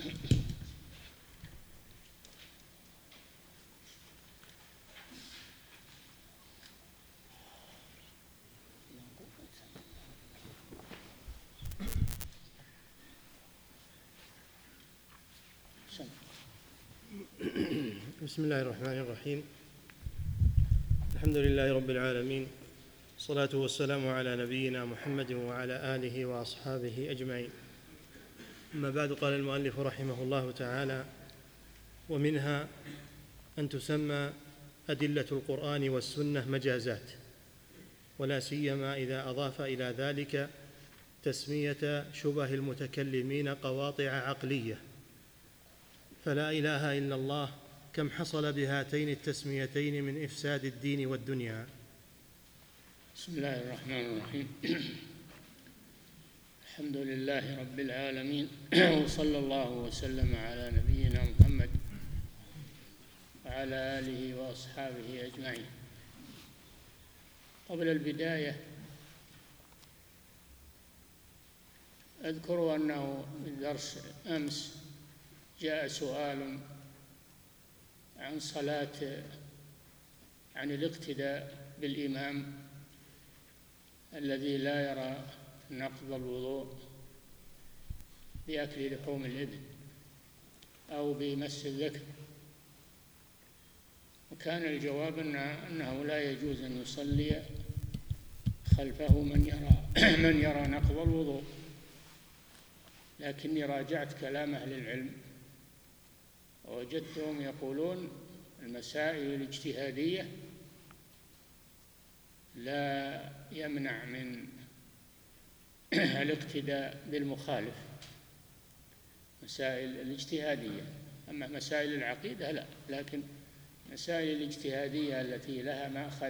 بسم الله الرحمن الرحيم. الحمد لله رب العالمين، والصلاة والسلام على نبينا محمد وعلى آله وأصحابه أجمعين. أما بعد، قال المؤلف رحمه الله تعالى: ومنها أن تسمى أدلة القرآن والسنة مجازات، ولا سيما إذا أضاف إلى ذلك تسمية شبه المتكلمين قواطع عقلية، فلا إله إلا الله كم حصل بهاتين التسميتين من إفساد الدين والدنيا. بسم الله الرحمن الرحيم. الحمد لله رب العالمين، وصلى الله وسلم على نبينا محمد وعلى آله وأصحابه أجمعين. قبل البداية أذكر أنه في درس أمس جاء سؤال عن الاقتداء بالإمام الذي لا يرى نقض الوضوء بأكل لحوم الإبل أو بمس الذكر، وكان الجواب أنه لا يجوز أن يصلي خلفه من يرى نقض الوضوء. لكني راجعت كلام أهل العلم ووجدتهم يقولون المسائل الاجتهادية لا يمنع من الاقتداء بالمخالف، مسائل الاجتهادية. أما مسائل العقيدة لا، لكن مسائل الاجتهادية التي لها مأخذ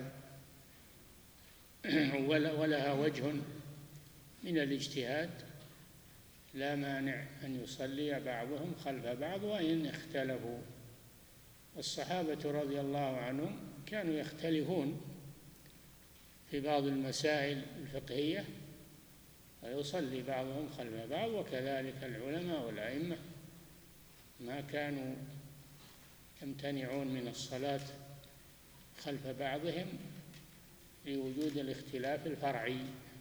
ولها وجه من الاجتهاد لا مانع أن يصلي بعضهم خلف بعض وإن اختلفوا. الصحابة رضي الله عنهم كانوا يختلفون في بعض المسائل الفقهية ويصلي بعضهم خلف بعض، وكذلك العلماء والأئمة ما كانوا يمتنعون من الصلاة خلف بعضهم لوجود الاختلاف الفرعي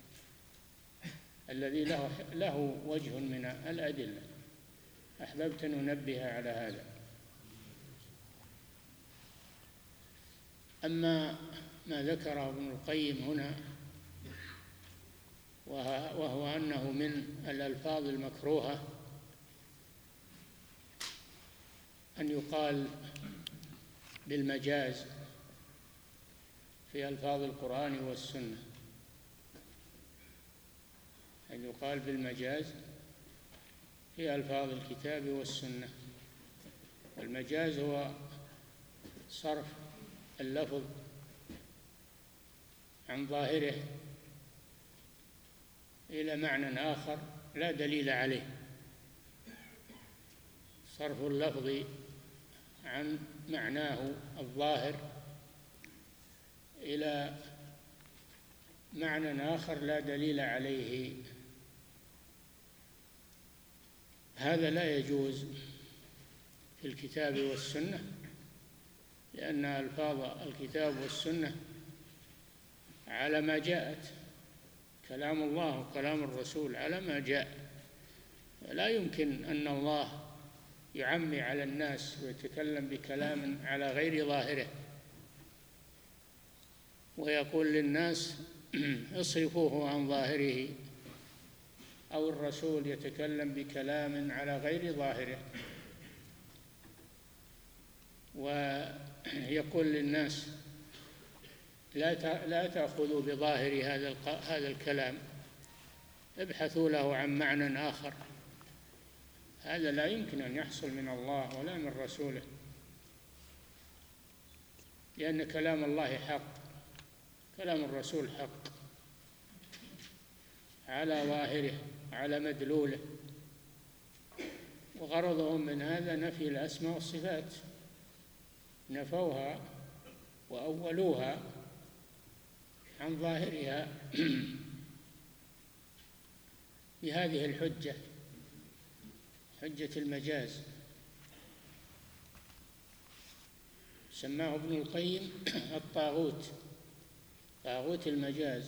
الذي له وجه من الأدلة. أحببت أن أنبه على هذا. أما ما ذكره ابن القيم هنا وهو أنه من الألفاظ المكروهة أن يقال بالمجاز في ألفاظ القرآن والسنة، أن يقال بالمجاز في ألفاظ الكتاب والسنة. والمجاز هو صرف اللفظ عن ظاهره إلى معنى آخر لا دليل عليه، صرف اللفظ عن معناه الظاهر إلى معنى آخر لا دليل عليه. هذا لا يجوز في الكتاب والسنة، لأن ألفاظ الكتاب والسنة على ما جاءت، كلام الله وكلام الرسول على ما جاء. لا يمكن أن الله يعمي على الناس ويتكلم بكلام على غير ظاهره ويقول للناس اصرفوه عن ظاهره، أو الرسول يتكلم بكلام على غير ظاهره ويقول للناس لا تأخذوا بظاهر هذا الكلام، ابحثوا له عن معنى آخر. هذا لا يمكن أن يحصل من الله ولا من رسوله، لأن كلام الله حق، كلام الرسول حق على ظاهره على مدلوله. وغرضهم من هذا نفي الأسماء والصفات، نفوها وأولوها عن ظاهرها بهذه الحجة حجة المجاز، سماه ابن القيم الطاغوت، طاغوت المجاز.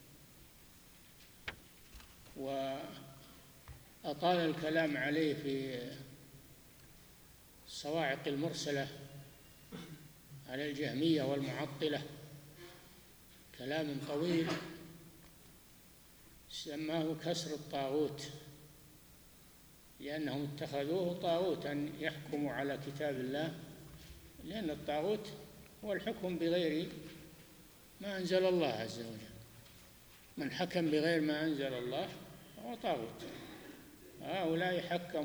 وأطال الكلام عليه في الصواعق المرسلة على الجهمية والمعطلة، كلام طويل، سماه كسر الطاغوت، لأنهم اتخذوه طاغوتا يحكم على كتاب الله، لأن الطاغوت هو الحكم بغير ما أنزل الله عز وجل. من حكم بغير ما أنزل الله هو طاغوت. هؤلاء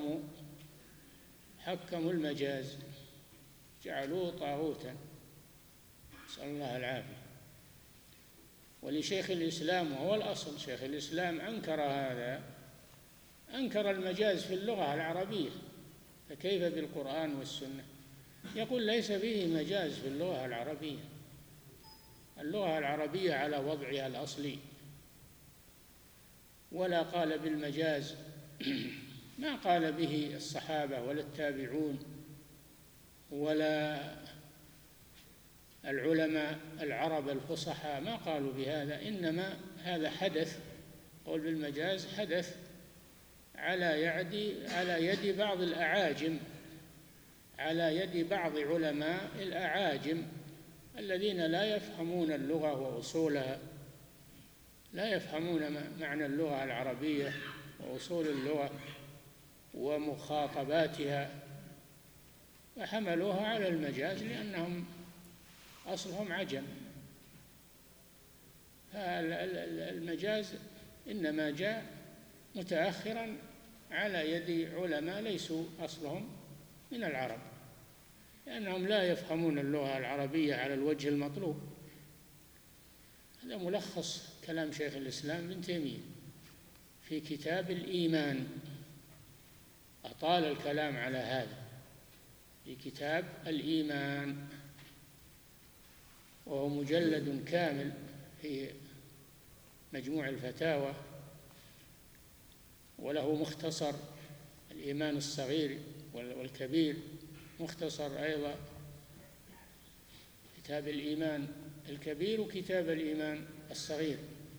حكموا المجاز، جعلوه طاغوتا، نسأل الله العافية. ولشيخ الإسلام، وهو الأصل، شيخ الإسلام أنكر هذا، أنكر المجاز في اللغة العربية، فكيف بالقرآن والسنة؟ يقول ليس فيه مجاز في اللغة العربية، اللغة العربية على وضعها الأصلي. ولا قال بالمجاز ما قال به الصحابة ولا التابعون ولا العلماء العرب الفصحاء، ما قالوا بهذا، إنما هذا حدث، قول بالمجاز حدث على يد بعض الأعاجم، على يد بعض علماء الأعاجم الذين لا يفهمون اللغة وأصولها، لا يفهمون معنى اللغة العربية وأصول اللغة ومخاطباتها، فحملوها على المجاز لأنهم أصلهم عجم. فالمجاز إنما جاء متأخرا على يد علماء ليسوا أصلهم من العرب، لأنهم لا يفهمون اللغة العربية على الوجه المطلوب. هذا ملخص كلام شيخ الإسلام ابن تيمية في كتاب الإيمان، أطال الكلام على هذا في كتاب الإيمان، وهو مجلد كامل في مجموع الفتاوى، وله مختصر الإيمان الصغير والكبير، مختصر أيضا كتاب الإيمان الكبير وكتاب الإيمان الصغير.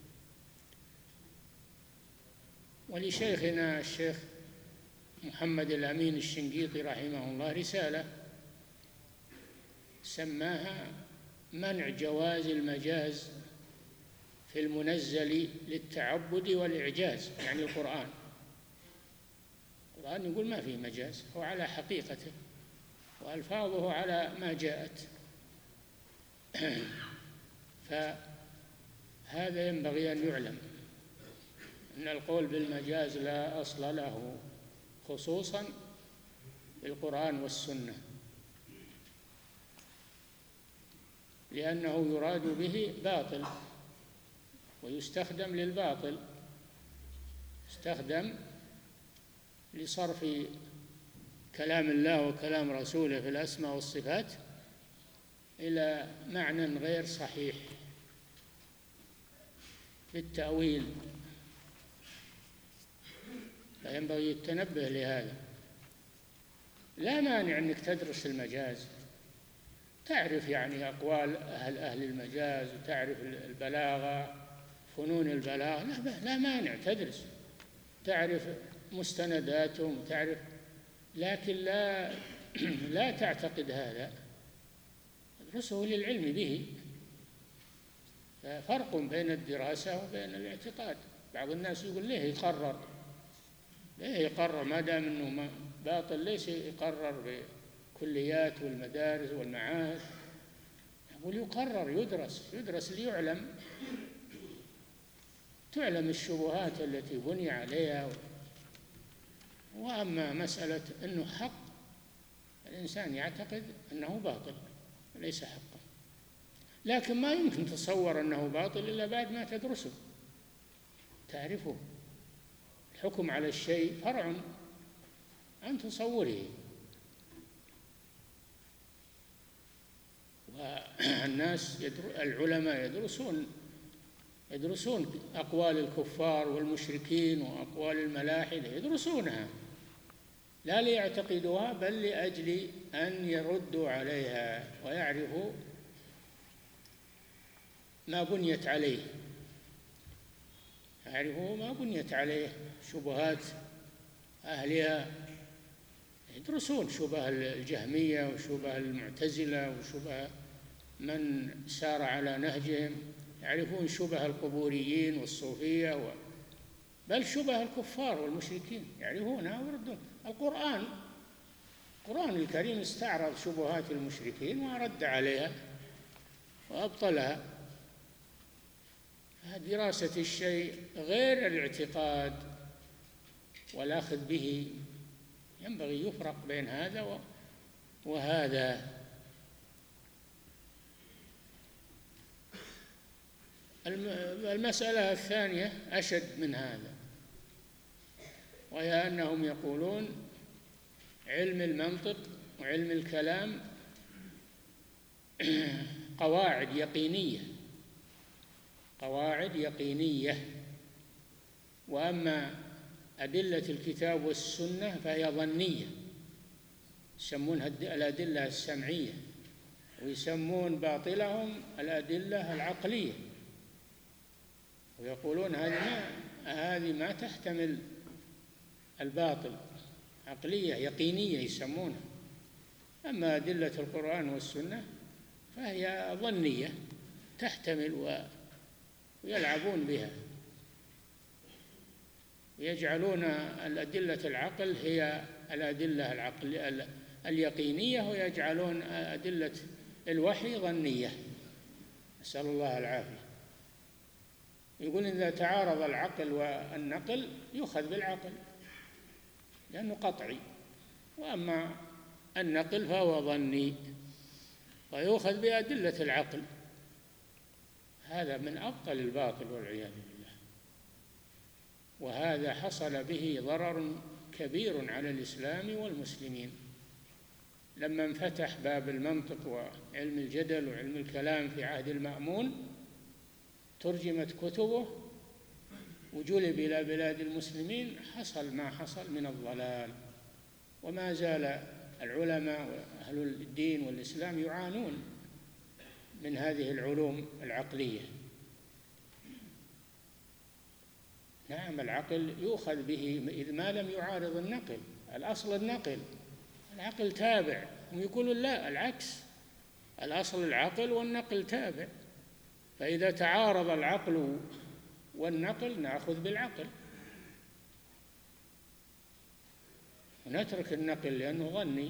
ولشيخنا الشيخ محمد الأمين الشنقيطي رحمه الله رسالة سماها منع جواز المجاز في المنزل للتعبد والإعجاز، يعني القرآن يقول ما فيه مجاز، هو على حقيقته وألفاظه على ما جاءت. فهذا ينبغي أن يعلم أن القول بالمجاز لا أصل له، خصوصا بالقرآن والسنة، لأنه يراد به باطل ويستخدم للباطل، يستخدم لصرف كلام الله وكلام رسوله في الأسماء والصفات إلى معنى غير صحيح بالتأويل، فينبغي التنبه لهذا. لا مانع أنك تدرس المجاز، تعرف يعني أقوال أهل المجاز، وتعرف البلاغة، فنون البلاغة، لا مانع تدرس، تعرف مستنداتهم، تعرف، لكن لا تعتقد هذا، ادرسه للعلم به. فرق بين الدراسة وبين الاعتقاد. بعض الناس يقول ليه يقرر ما دام أنه باطل، ليش يقرر بكليات والمدارس والمعاهد؟ يقول يقرر، يدرس ليعلم، تعلم الشبهات التي بني عليها. وأما مسألة أنه حق، الإنسان يعتقد أنه باطل ليس حقا، لكن ما يمكن تصور أنه باطل إلا بعد ما تدرسه تعرفه. الحكم على الشيء فرع عن تصوره. والناس العلماء يدرسون أقوال الكفار والمشركين وأقوال الملاحدة، يدرسونها لا ليعتقدوها بل لأجل أن يردوا عليها ويعرفوا ما بنيت عليه، يعرفوا ما بنيت عليه شبهات أهلها، يدرسون شبه الجهمية وشبه المعتزلة وشبه من سار على نهجهم، يعرفون شبه القبوريين والصوفية بل شبه الكفار والمشركين يعرفونها ويردون. القرآن الكريم استعرض شبهات المشركين ورد عليها وأبطلها. دراسة الشيء غير الاعتقاد والأخذ به، ينبغي يفرق بين هذا وهذا. المسألة الثانية أشد من هذا، وهي أنهم يقولون علم المنطق وعلم الكلام قواعد يقينية، وأما أدلة الكتاب والسنة فهي ظنية، يسمونها الأدلة السمعية، ويسمون باطلهم الأدلة العقلية، ويقولون هذه ما تحتمل الباطل، عقلية يقينية يسمونها. أما أدلة القرآن والسنة فهي ظنية تحتمل، ويلعبون بها، يجعلون الأدلة العقل هي الأدلة اليقينية، ويجعلون أدلة الوحي ظنية، نسأل الله العافية. يقول إذا تعارض العقل والنقل يؤخذ بالعقل لأنه قطعي، وأما النقل فهو ظني ويؤخذ بأدلة العقل. هذا من أبطل الباطل والعياذ بالله، وهذا حصل به ضرر كبير على الإسلام والمسلمين لما انفتح باب المنطق وعلم الجدل وعلم الكلام في عهد المأمون، ترجمت كتبه وجلب إلى بلاد المسلمين، حصل ما حصل من الضلال، وما زال العلماء وأهل الدين والإسلام يعانون من هذه العلوم العقلية. نعم العقل يؤخذ به إذ ما لم يعارض النقل، الأصل النقل، العقل تابع، هم يقولون لا العكس، الأصل العقل والنقل تابع، فإذا تعارض العقل والنقل نأخذ بالعقل ونترك النقل لأنه ظني،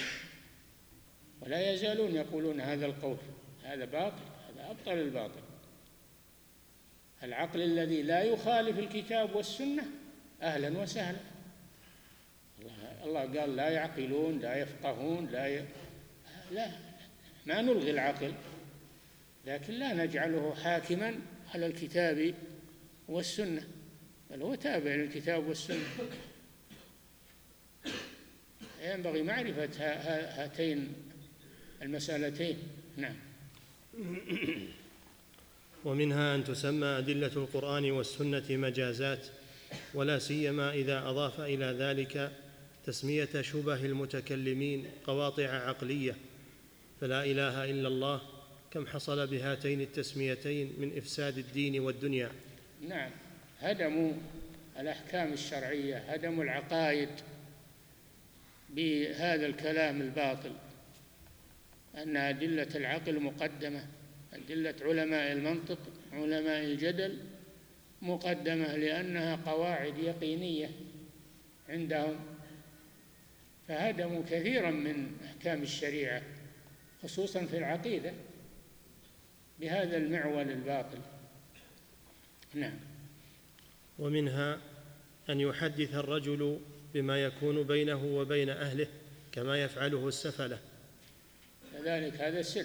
ولا يزالون يقولون هذا القول، هذا باطل، هذا أبطل الباطل. العقل الذي لا يخالف الكتاب والسنة أهلا وسهلا، الله قال لا يعقلون لا يفقهون لا، ما نلغي العقل، لكن لا نجعله حاكما على الكتاب والسنة، بل هو تابع للكتاب والسنة. ينبغي معرفة هاتين المسألتين. نعم. ومنها أن تسمى أدلة القرآن والسنة مجازات، ولا سيما إذا أضاف إلى ذلك تسمية شبه المتكلمين قواطع عقلية، فلا إله إلا الله كم حصل بهاتين التسميتين من إفساد الدين والدنيا. نعم، هدموا الأحكام الشرعية، هدموا العقائد بهذا الكلام الباطل، أن أدلة العقل مقدمة، أدلة علماء المنطق علماء الجدل مقدمة لأنها قواعد يقينية عندهم، فهدموا كثيرا من أحكام الشريعة خصوصا في العقيدة بهذا المعول الباطل. نعم. ومنها أن يحدث الرجل بما يكون بينه وبين أهله كما يفعله السفلة، كذلك هذا سر،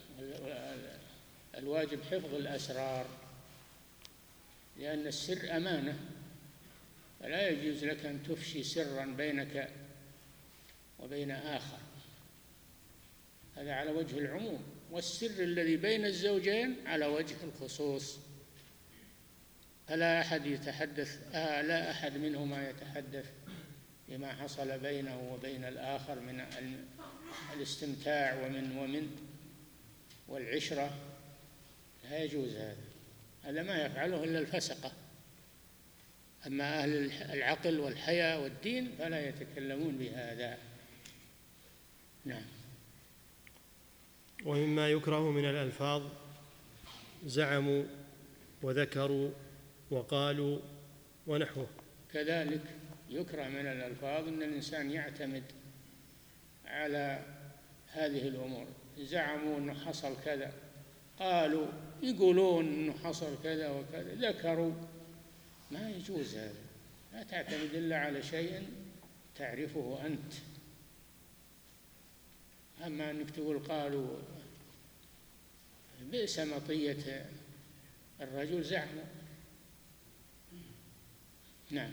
الواجب حفظ الأسرار، لأن السر أمانة، فلا يجوز لك أن تفشي سرا بينك وبين آخر، هذا على وجه العموم، والسر الذي بين الزوجين على وجه الخصوص، فلا أحد يتحدث لا أحد منهما يتحدث بما حصل بينه وبين الآخر من الاستمتاع ومن والعشرة، لا يجوز هذا ما يفعله إلا الفسقة. أما أهل العقل والحياء والدين فلا يتكلمون بهذا. نعم. ومما يكره من الألفاظ زعموا وذكروا وقالوا ونحوه. كذلك يكره من الألفاظ أن الإنسان يعتمد على هذه الأمور. زعموا أنه حصل كذا، قالوا يقولون أنه حصل كذا وكذا، ذكروا، ما يجوز هذا. لا تعتمد إلا على شيء تعرفه أنت. أما أنك تقول قالوا، بئس مطية الرجل زعمه. نعم.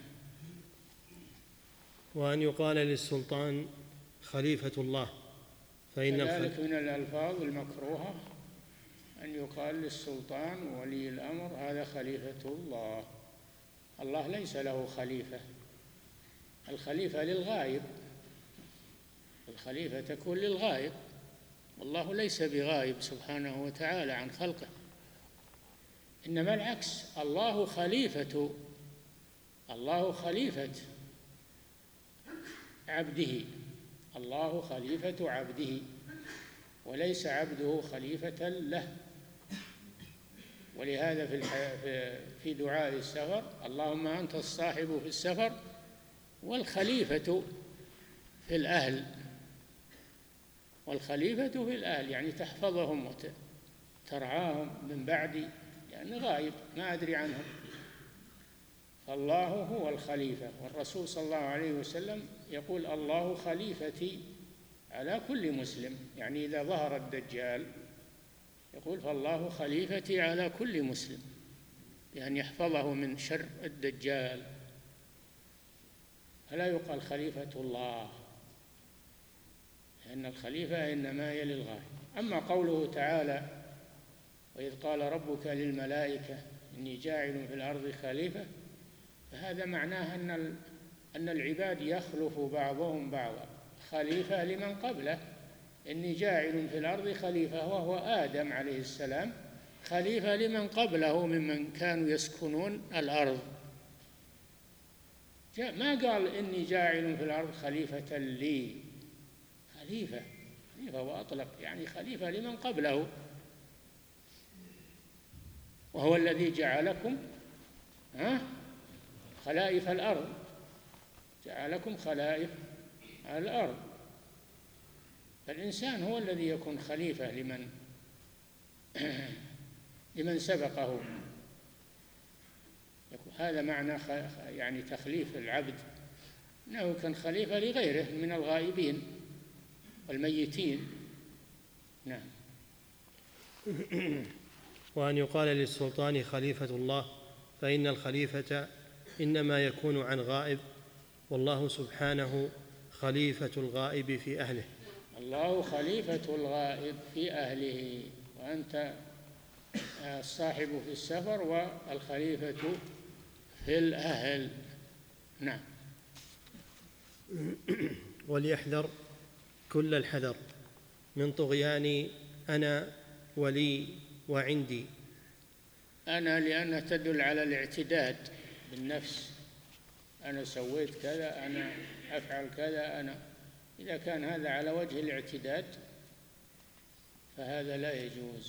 وأن يقال للسلطان خليفة الله، فإن كذلك من الألفاظ المكروهة أن يقال للسلطان وولي الأمر هذا خليفة الله. الله ليس له خليفة، الخليفة للغائب، الخليفة تكون للغائب، والله ليس بغائب سبحانه وتعالى عن خلقه، إنما العكس، الله خليفة عبده، الله خليفة عبده وليس عبده خليفة له. ولهذا في دعاء السفر: اللهم أنت الصاحب في السفر والخليفة في الأهل. والخليفة في الأهل يعني تحفظهم وترعاهم من بعدي، يعني غائب ما أدري عنهم. فالله هو الخليفة، والرسول صلى الله عليه وسلم يقول: الله خليفتي على كل مسلم، يعني إذا ظهر الدجال يقول: فالله خليفتي على كل مسلم، بأن يحفظه من شر الدجال. فلا يقال خليفة الله، لأن الخليفة إنما هي للغاية. أما قوله تعالى: وإذ قال ربك للملائكة إني جاعل في الأرض خليفة، فهذا معناه أن العباد يخلف بعضهم بعضا، خليفة لمن قبله. إني جاعل في الأرض خليفة، وهو آدم عليه السلام، خليفة لمن قبله ممن كانوا يسكنون الأرض. ما قال إني جاعل في الأرض خليفة لي، خليفة وأطلق، يعني خليفة لمن قبله، وهو الذي جعلكم خلائف الأرض، جعلكم خلائف الأرض. فالإنسان هو الذي يكون خليفة لمن سبقه. هذا معنى يعني تخليف العبد، أنه كان خليفة لغيره من الغائبين والميتين. نعم. وأن يقال للسلطان خليفة الله، فإن الخليفة إنما يكون عن غائب، والله سبحانه خليفة الغائب في أهله. الله خليفة الغائب في أهله، وأنت الصاحب في السفر والخليفة في الأهل. نعم. وليحذر كل الحذر من طغيان أنا ولي وعندي. أنا لأنها تدل على الاعتداد بالنفس، أنا سويت كذا، أنا أفعل كذا، أنا. إذا كان هذا على وجه الاعتداد فهذا لا يجوز،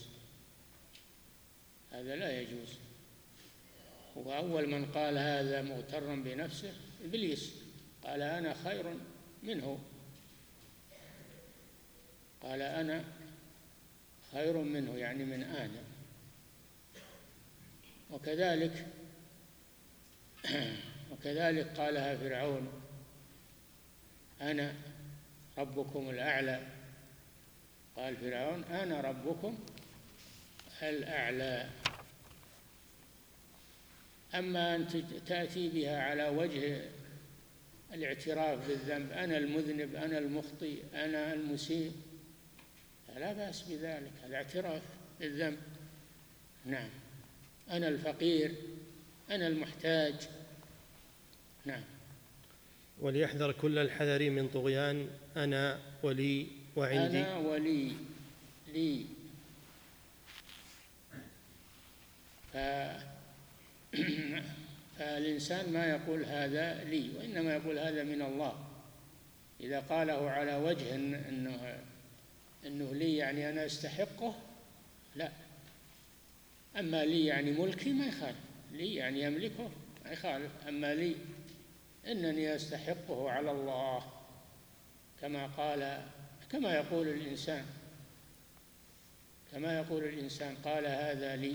هذا لا يجوز. وأول من قال هذا مغترا بنفسه إبليس، قال أنا خير منه، قال أنا خير منه، يعني من آدم. وكذلك قالها فرعون: أنا ربكم الأعلى. قال فرعون: أنا ربكم الأعلى. أما أن تأتي بها على وجه الاعتراف بالذنب، أنا المذنب، أنا المخطئ، أنا المسيء، فلا بأس بذلك، هذا اعتراف بالذنب. نعم. أنا الفقير، أنا المحتاج. نعم. وليحذر كل الحذر من طغيان أنا ولي وعندي. أنا ولي لي. فالإنسان ما يقول هذا لي، وإنما يقول هذا من الله. إذا قاله على وجه أنه لي يعني أنا أستحقه، لا. أما لي يعني ملكي ما يخالف، لي يعني يملكه ما يخالف. أما لي إنني أستحقه على الله، كما يقول الإنسان قال هذا لي،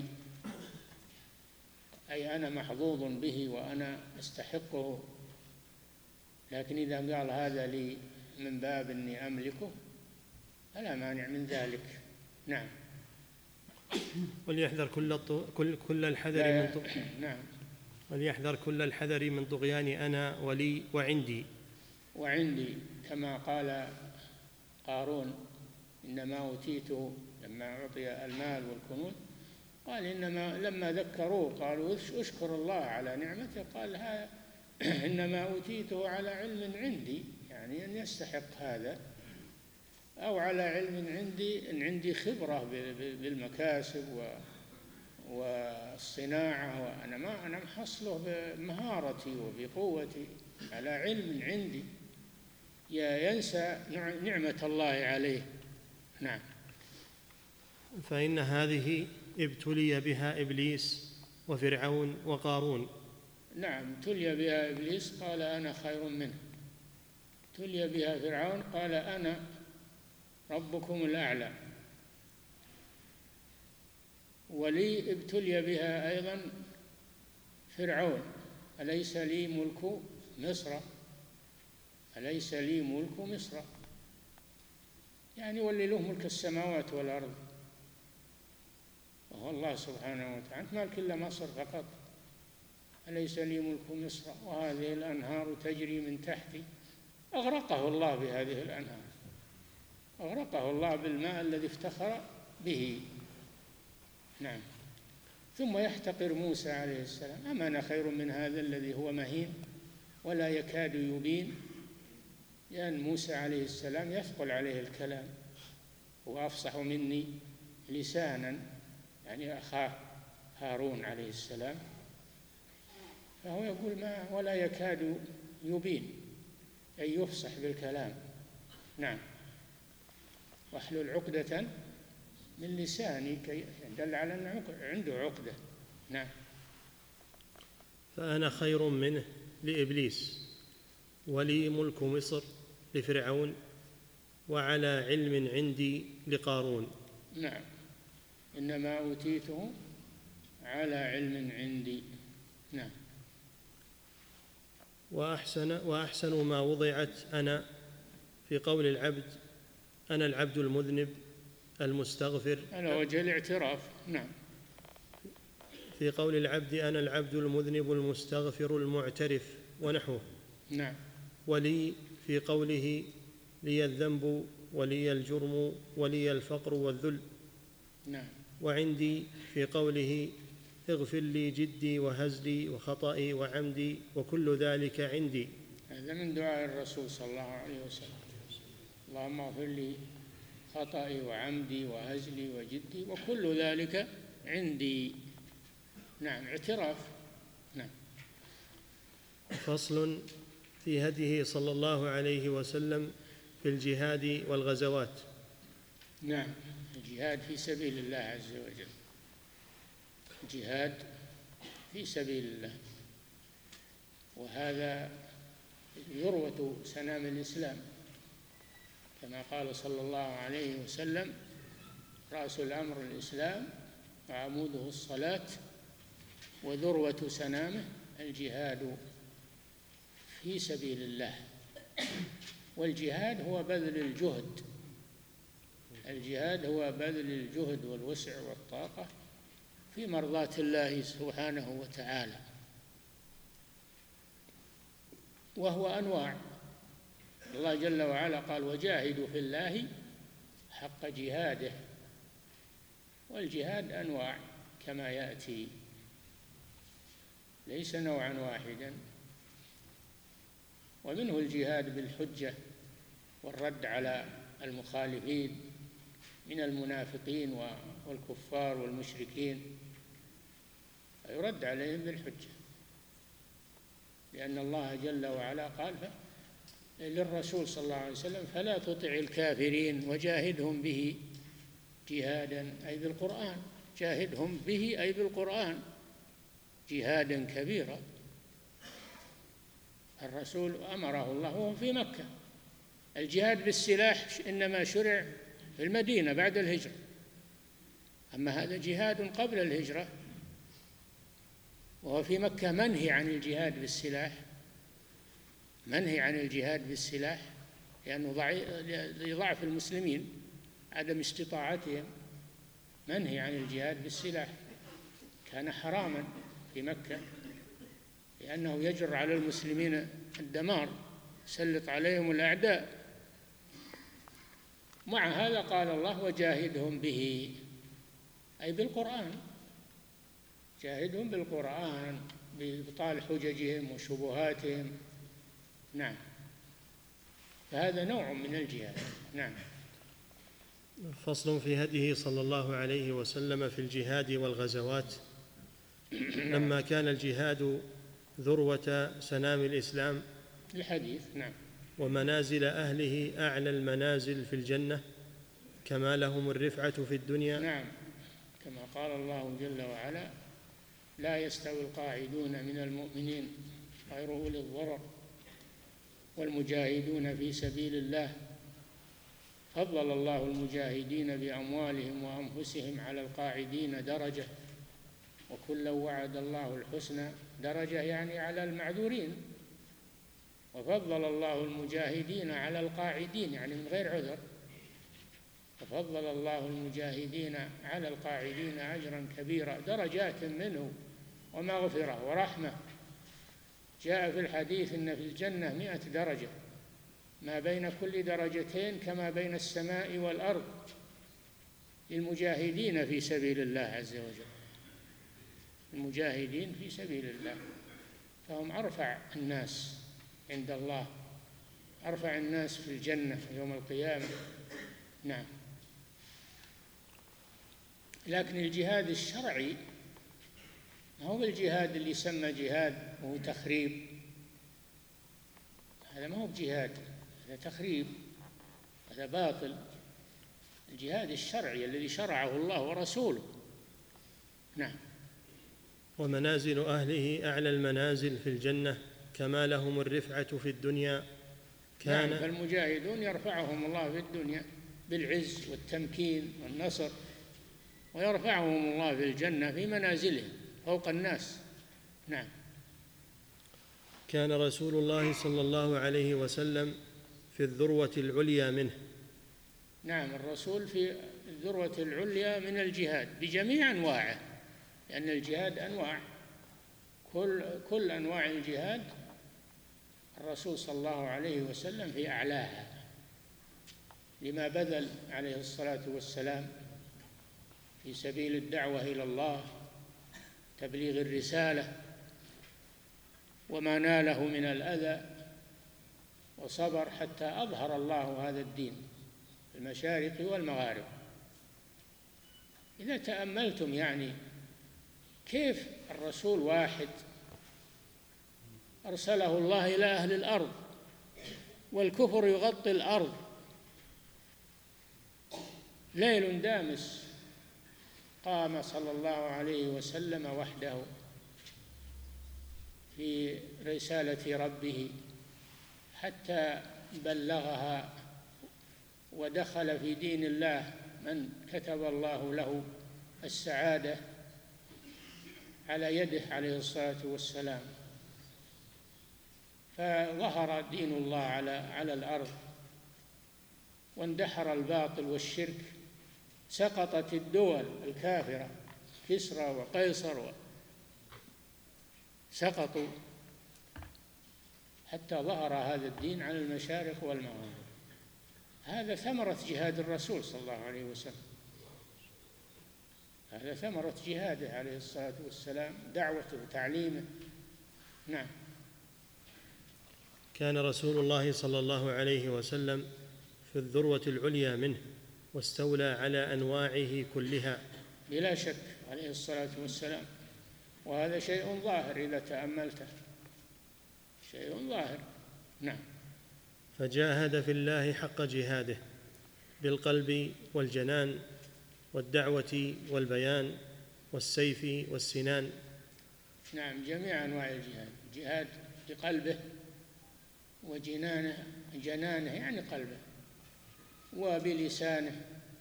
أي أنا محظوظ به وأنا أستحقه. لكن إذا قال هذا لي من باب أني أملكه فلا مانع من ذلك. نعم. وليحذر كل الحذر من نعم. وليحذر كل الحذر من طغيان أنا ولي وعندي. كما قال قارون إنما أوتيته لما أعطي المال والكنوز، قال لما ذكروه قالوا أشكر الله على نعمته، قال إنما أوتيته على علم عندي، يعني أن يستحق هذا، أو على علم عندي، أن عندي خبرة بالمكاسب والصناعة، وأنا محصله بمهارتي وبقوتي، على علم عندي. ينسى نعمة الله عليه. نعم. فإن هذه ابتلي بها إبليس وفرعون وقارون. نعم، ابتلي بها إبليس قال أنا خير منه، ابتلي بها فرعون قال أنا ربكم الأعلى، ولي ابتلي بها أيضا فرعون أليس لي ملك مصر، يعني ولي له ملك السماوات والأرض، وهو الله سبحانه وتعالى، مالك إلا مصر فقط. أليس لي ملك مصر وهذه الأنهار تجري من تحتي. أغرقه الله بهذه الأنهار، أغرقه الله بالماء الذي افتخر به. نعم. ثم يحتقر موسى عليه السلام، أما أنا خير من هذا الذي هو مهين ولا يكاد يبين، لأن موسى عليه السلام يثقل عليه الكلام، وأفصح مني لسانا، يعني أخاه هارون عليه السلام، فهو يقول ولا يكاد يبين، أي يفصح بالكلام. نعم. واحلل عقدة من لساني، كي دل على أنه عنده عقدة. نعم. فأنا خير منه لإبليس، ولي ملك مصر لفرعون، وعلى علم عندي لقارون. نعم. إنما أوتيته على علم عندي. نعم. وأحسن ما وضعت أنا في قول العبد أنا العبد المذنب المستغفر، على وجه الاعتراف. نعم. في قول العبد أنا العبد المذنب المستغفر المعترف ونحوه. نعم. ولي في قوله لي الذنب ولي الجرم ولي الفقر والذل. نعم. وعندي في قوله اغفر لي جدي وهزلي وخطئي وعمدي وكل ذلك عندي. هذا من دعاء الرسول صلى الله عليه وسلم، اللهم اغفر لي خطئي وعمدي وهزلي وجدي وكل ذلك عندي. نعم. اعتراف. نعم. فصل في هديه صلى الله عليه وسلم في الجهاد والغزوات. نعم. الجهاد في سبيل الله عز وجل، جهاد في سبيل الله، وهذا ذروة سنام الإسلام، كما قال صلى الله عليه وسلم رأس الأمر الإسلام وعموده الصلاة وذروة سنامه الجهاد في سبيل الله. والجهاد هو بذل الجهد، الجهاد هو بذل الجهد والوسع والطاقة في مرضاة الله سبحانه وتعالى، وهو أنواع. الله جل وعلا قال وجاهدوا في الله حق جهاده، والجهاد أنواع كما يأتي، ليس نوعا واحدا. ومنه الجهاد بالحجة والرد على المخالفين من المنافقين والكفار والمشركين، يرد عليهم بالحجة، لأن الله جل وعلا قال للرسول صلى الله عليه وسلم: فلا تطع الكافرين وجاهدهم به جهادا، أي بالقرآن، جاهدهم به أي بالقرآن جهادا كبيرا. الرسول أمره الله وهو في مكة. الجهاد بالسلاح إنما شرع في المدينة بعد الهجرة، أما هذا جهاد قبل الهجرة، وهو في مكة منهي عن الجهاد بالسلاح، منهي عن الجهاد بالسلاح لأنه لضعف المسلمين، عدم استطاعتهم، منهي عن الجهاد بالسلاح، كان حراما في مكة لأنه يجر على المسلمين الدمار، يسلط عليهم الأعداء. مع هذا قال الله: وجاهدهم به، أي بالقرآن، جاهدهم بالقرآن بإبطال حججهم وشبهاتهم. نعم، فهذا نوع من الجهاد. نعم. فصل في هديه صلى الله عليه وسلم في الجهاد والغزوات. لما كان الجهاد ذروة سنام الإسلام الحديث، نعم، ومنازل أهله أعلى المنازل في الجنة، كما لهم الرفعة في الدنيا. نعم، كما قال الله جل وعلا: لا يستوي القاعدون من المؤمنين غير أولي الضرر والمجاهدون في سبيل الله، فضل الله المجاهدين بأموالهم وأنفسهم على القاعدين درجة، وكلا وعد الله الحسنى. درجة يعني على المعذورين، وفضل الله المجاهدين على القاعدين يعني من غير عذر، ففضل الله المجاهدين على القاعدين أجرا كبيرا، درجات منه ومغفرة ورحمة. جاء في الحديث إن في الجنة 100 درجة، ما بين كل درجتين كما بين السماء والأرض، للمجاهدين في سبيل الله عز وجل، المجاهدين في سبيل الله، فهم أرفع الناس عند الله، أرفع الناس في الجنة يوم القيامة. نعم. لكن الجهاد الشرعي ما هو الجهاد اللي يسمى جهاد وهو تخريب، هذا ما هو بجهاد، هذا تخريب، هذا باطل. الجهاد الشرعي الذي شرعه الله ورسوله. نعم. ومنازل أهله أعلى المنازل في الجنة، كما لهم الرفعة في الدنيا. نعم، فالمجاهدون يرفعهم الله في الدنيا بالعز والتمكين والنصر، ويرفعهم الله في الجنة في منازلهم فوق الناس. نعم. كان رسول الله صلى الله عليه وسلم في الذروة العليا منه. نعم، الرسول في الذروة العليا من الجهاد بجميع أنواعه، لأن الجهاد أنواع، كل أنواع الجهاد الرسول صلى الله عليه وسلم في أعلاها، لما بذل عليه الصلاة والسلام في سبيل الدعوة إلى الله، تبليغ الرسالة، وما ناله من الأذى، وصبر حتى أظهر الله هذا الدين في المشارق والمغارب. إذا تأملتم يعني كيف الرسول واحد أرسله الله إلى أهل الأرض والكفر يغطي الأرض ليل دامس، قام صلى الله عليه وسلم وحده في رسالة ربه حتى بلغها، ودخل في دين الله من كتب الله له السعادة على يده عليه الصلاة والسلام، فظهر دين الله على الأرض، واندحر الباطل والشرك، سقطت الدول الكافرة كسرى وقيصر سقطوا، حتى ظهر هذا الدين على المشارق والمغارب. هذا ثمرة جهاد الرسول صلى الله عليه وسلم، هذا ثمرة جهاده عليه الصلاة والسلام، دعوته وتعليمه. نعم. كان رسول الله صلى الله عليه وسلم في الذروة العليا منه واستولى على أنواعه كلها. بلا شك عليه الصلاة والسلام، وهذا شيء ظاهر إذا تأملته، شيء ظاهر. نعم. فجاهد في الله حق جهاده بالقلب والجنان والدعوة والبيان والسيف والسنان. نعم، جميع أنواع الجهاد، جهاد بقلبه وجنانه، جنانه يعني قلبه، وبلسانه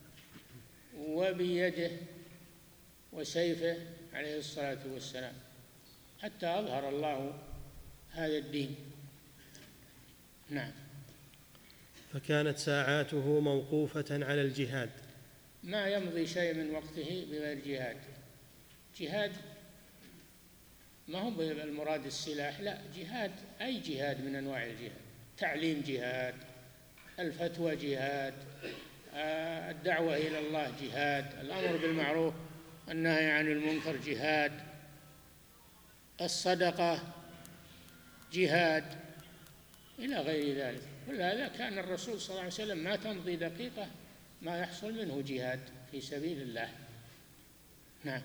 وبيده وسيفه عليه الصلاة والسلام، حتى أظهر الله هذا الدين. نعم. فكانت ساعاته موقوفة على الجهاد، ما يمضي شيء من وقته بغير جهاد. جهاد ما هو بالمراد السلاح، لا، جهاد أي جهاد من أنواع الجهاد، تعليم جهاد، الفتوى جهاد، الدعوة إلى الله جهاد، الأمر بالمعروف النهي عن المنكر جهاد، الصدقة جهاد، إلى غير ذلك. ولهذا كان الرسول صلى الله عليه وسلم ما تمضي دقيقة ما يحصل منه جهاد في سبيل الله. نعم.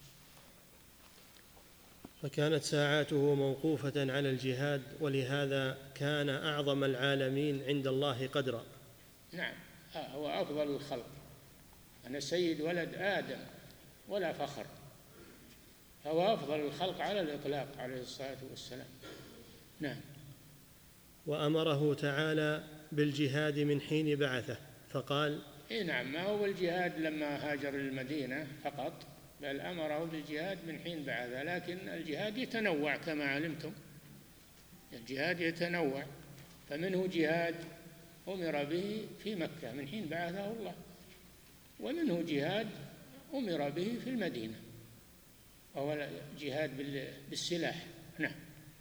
فكانت ساعاته موقوفة على الجهاد، ولهذا كان أعظم العالمين عند الله قدرا. نعم، هو أفضل الخلق، أنا سيد ولد آدم ولا فخر، هو أفضل الخلق على الإطلاق عليه الصلاة والسلام. نعم. وأمره تعالى بالجهاد من حين بعثه فقال: نعم، ما هو الجهاد لما هاجر للمدينة فقط، بل أمره بالجهاد من حين بعثه، لكن الجهاد يتنوع كما علمتم، الجهاد يتنوع، فمنه جهاد أمر به في مكة من حين بعثه الله، ومنه جهاد أمر به في المدينة وهو جهاد بالسلاح. نعم.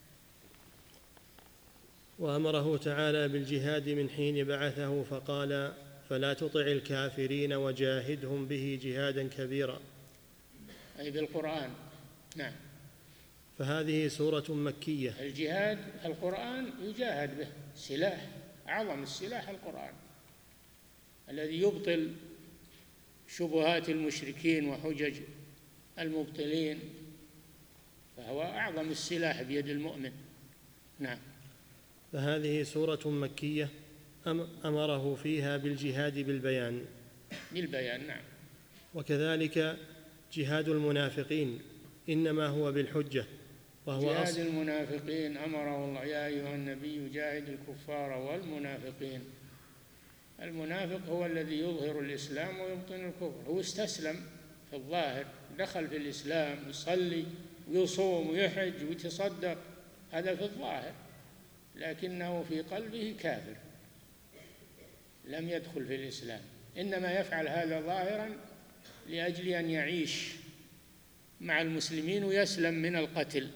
وأمره تعالى بالجهاد من حين بعثه فقال: فلا تطع الكافرين وجاهدهم به جهادا كبيرا، أي بالقرآن. نعم. فهذه سورة مكية. الجهاد القرآن يجاهد به، سلاح، أعظم السلاح القرآن الذي يبطل شبهات المشركين وحجج المبطلين، فهو أعظم السلاح بيد المؤمن. نعم. فهذه سورة مكية أمره فيها بالجهاد بالبيان. نعم. وكذلك جهاد المنافقين إنما هو بالحجة، وهو جهاد المنافقين أمره الله: يا أيها النبي جاهد الكفار والمنافقين. المنافق هو الذي يظهر الإسلام ويبطن الكفر، هو استسلم في الظاهر، دخل في الإسلام، يصلي ويصوم ويحج ويتصدق، هذا في الظاهر، لكنه في قلبه كافر، لم يدخل في الإسلام، إنما يفعل هذا ظاهرا لأجل أن يعيش مع المسلمين ويسلم من القتل،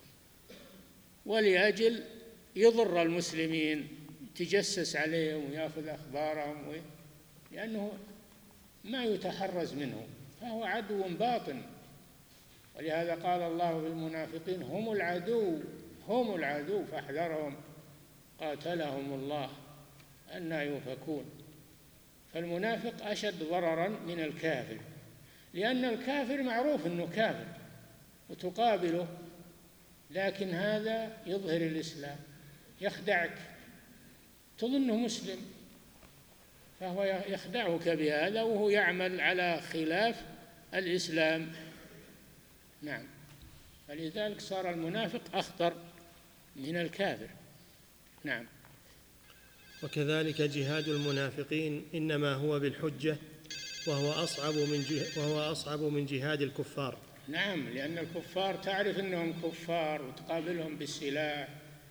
ولأجل يضر المسلمين، يتجسس عليهم ويأخذ أخبارهم، لأنه ما يتحرز منه، فهو عدو باطن. ولهذا قال الله بالمنافقين: هم العدو فاحذرهم قاتلهم الله أنى يؤفكون. فالمنافق أشد ضررا من الكافر، لأن الكافر معروف أنه كافر وتقابله، لكن هذا يظهر الإسلام، يخدعك، تظنه مسلم، فهو يخدعك بهذا وهو يعمل على خلاف الإسلام. نعم. فلذلك صار المنافق أخطر من الكافر. نعم. وكذلك جهاد المنافقين إنما هو بالحجة، وهو أصعب من جهاد الكفار. نعم، لأن الكفار تعرف أنهم كفار وتقابلهم بالسلاح،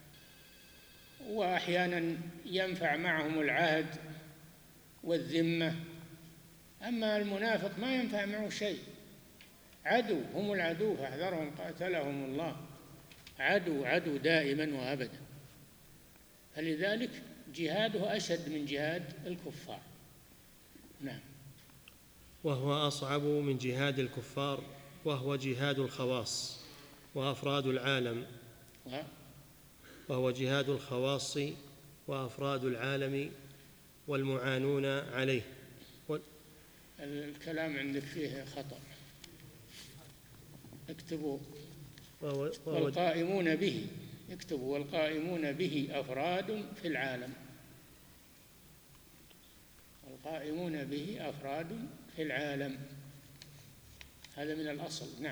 وأحيانا ينفع معهم العهد والذمة، أما المنافق ما ينفع معه شيء، عدو، هم العدو فاحذرهم قاتلهم الله، عدو دائما وأبدا، فلذلك جهاده أشد من جهاد الكفار. نعم. وهو أصعب من جهاد الكفار، وهو جهاد الخواص وأفراد العالم. وهو جهاد الخواص وأفراد العالم والمعانون عليه. الكلام عندك فيه خطأ، اكتبوا والقائمون به، اكتبوا والقائمون به أفراد في العالم، والقائمون به أفراد في العالم، هذا من الأصل. نعم.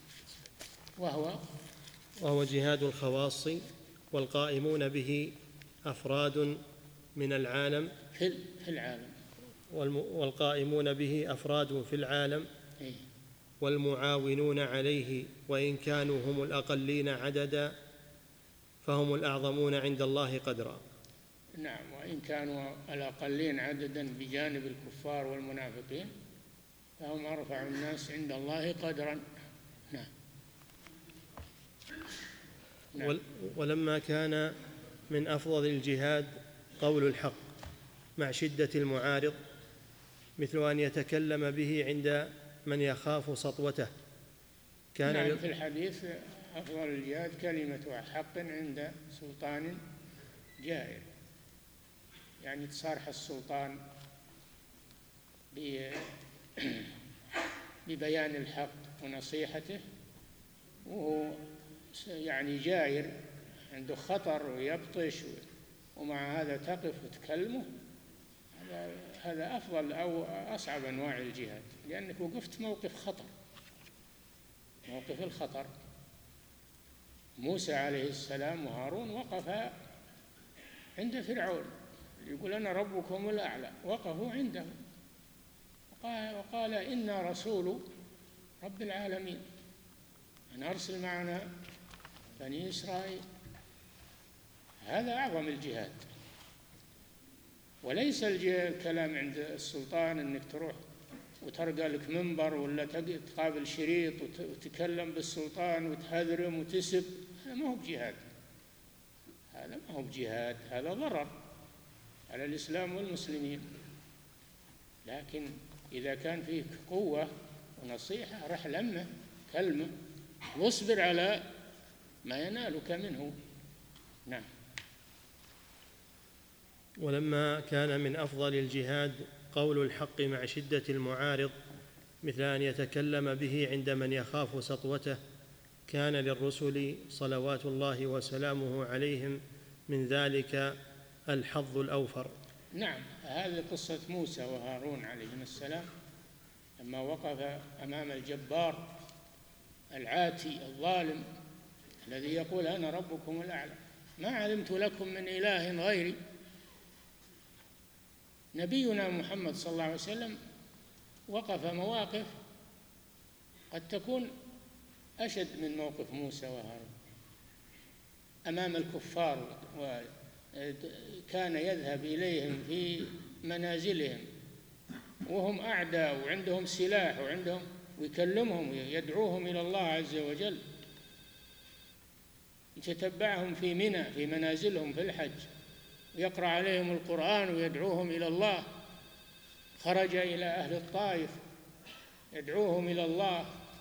وهو جهاد الخواص والقائمون به أفراد من العالم في العالم، والقائمون به أفراد في العالم والمعاونون عليه، وإن كانوا هم الأقلين عددا فهم الأعظمون عند الله قدرا. نعم، وإن كانوا الأقلين عددا بجانب الكفار والمنافقين فهم أرفع الناس عند الله قدرا. نعم. ولما كان من أفضل الجهاد قول الحق مع شدة المعارض، مثل أن يتكلم به عند من يخاف سطوته. كان في الحديث أفضل الجهاد كلمة حق عند سلطان جائر، يعني تصارح السلطان ببيان الحق ونصيحته، وهو يعني جائر عنده خطر ويبطش، ومع هذا تقف وتكلمه، هذا أفضل أو أصعب أنواع الجهاد، لأنك وقفت موقف خطر، موقف الخطر. موسى عليه السلام وهارون وقفا عند فرعون يقول أنا ربكم الأعلى، وقفوا عنده وقال إنا رسول رب العالمين أن أرسل معنا بني إسرائيل. هذا أعظم الجهاد، وليس الكلام عند السلطان أنك تروح وترقى لك منبر ولا تقابل شريط وتتكلم بالسلطان وتهذرم وتسب. هذا ما هو بجهاد، هذا ما هو بجهاد، هذا ضرر على الإسلام والمسلمين. لكن إذا كان فيك قوة ونصيحة رح لمه كلمة واصبر على ما ينالك منه. نعم. ولما كان من أفضل الجهاد قول الحق مع شدة المعارض، مثل أن يتكلم به عند من يخاف سطوته، كان للرسل صلوات الله وسلامه عليهم من ذلك الحظ الأوفر. نعم، هذه قصة موسى وهارون عليهم السلام لما وقف أمام الجبار العاتي الظالم الذي يقول أنا ربكم الأعلى ما علمت لكم من إله غيري. نبينا محمد صلى الله عليه وسلم وقف مواقف قد تكون أشد من موقف موسى وهارون أمام الكفار، وكان يذهب إليهم في منازلهم وهم أعداء وعندهم سلاح ويكلمهم ويدعوهم إلى الله عز وجل، يتتبعهم في منى في منازلهم في الحج ويقرأ عليهم القرآن ويدعوهم إلى الله. خرج إلى أهل الطائف يدعوهم إلى الله،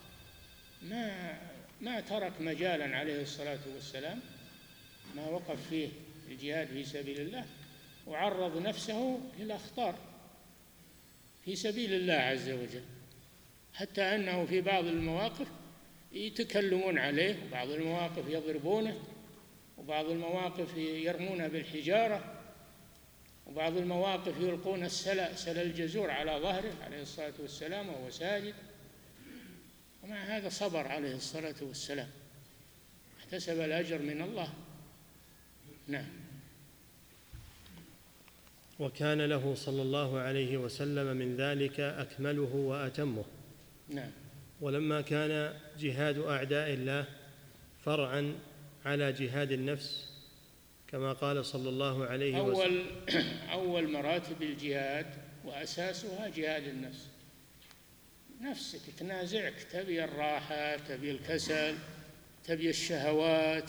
ما ترك مجالا عليه الصلاة والسلام ما وقف فيه الجهاد في سبيل الله، وعرض نفسه للأخطار في سبيل الله عز وجل، حتى أنه في بعض المواقف يتكلمون عليه، وبعض المواقف يضربونه، وبعض المواقف يرمونه بالحجارة، وبعض المواقف يلقون سل الجزور على ظهره عليه الصلاة والسلام وهو ساجد، ومع هذا صبر عليه الصلاة والسلام، احتسب الأجر من الله. نعم. وكان له صلى الله عليه وسلم من ذلك أكمله وأتمه. نعم. ولما كان جهاد أعداء الله فرعا على جهاد النفس، كما قال صلى الله عليه وسلم أول مراتب الجهاد وأساسها جهاد النفس، نفسك تنازعك، تبي الراحة، تبي الكسل، تبي الشهوات،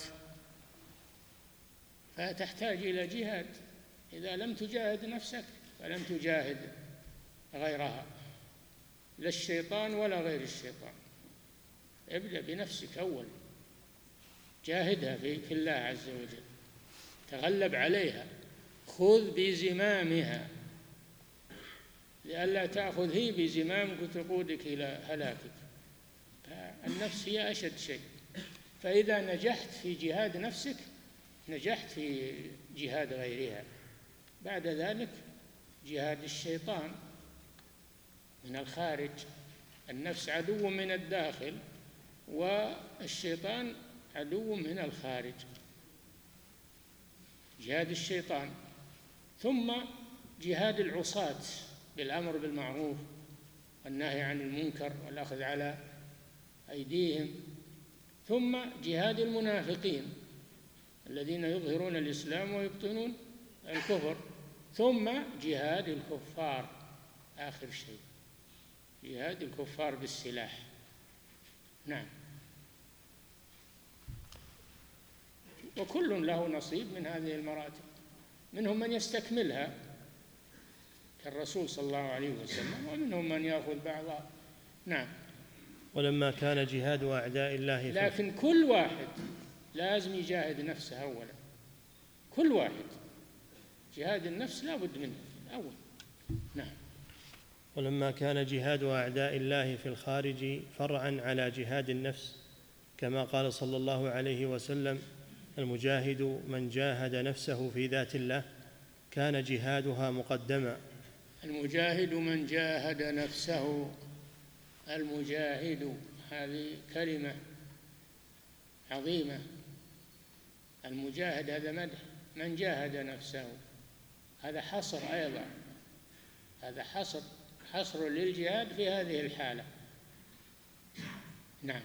فتحتاج إلى جهاد. إذا لم تجاهد نفسك فلم تجاهد غيرها، لا الشيطان ولا غير الشيطان. ابدأ بنفسك أول، جاهدها في الله عز وجل. تغلب عليها، خذ بزمامها لئلا تأخذ هي بزمامك وتقودك إلى هلاكك. النفس هي أشد شيء، فإذا نجحت في جهاد نفسك نجحت في جهاد غيرها. بعد ذلك جهاد الشيطان من الخارج، النفس عدو من الداخل والشيطان عدو من الخارج، جهاد الشيطان. ثم جهاد العصاة بالأمر بالمعروف والنهي عن المنكر والأخذ على أيديهم. ثم جهاد المنافقين الذين يظهرون الإسلام ويبطنون الكفر. ثم جهاد الكفار، آخر شيء جهاد الكفار بالسلاح. نعم. وكل له نصيب من هذه المراتب، منهم من يستكملها كالرسول صلى الله عليه وسلم، ومنهم من يأخذ بعضها. نعم. ولما كان جهاد أعداء الله لكن كل واحد لازم يجاهد نفسه أولا، كل واحد جهاد النفس لا بد منه أول. نعم. ولما كان جهاد أعداء الله في الخارج فرعا على جهاد النفس، كما قال صلى الله عليه وسلم: المجاهد من جاهد نفسه في ذات الله كان جهادها مقدما. المجاهد من جاهد نفسه، المجاهد هذه كلمة عظيمة. المجاهد هذا مدح، من جاهد نفسه هذا حصر أيضا، هذا حصر للجهاد في هذه الحالة. نعم.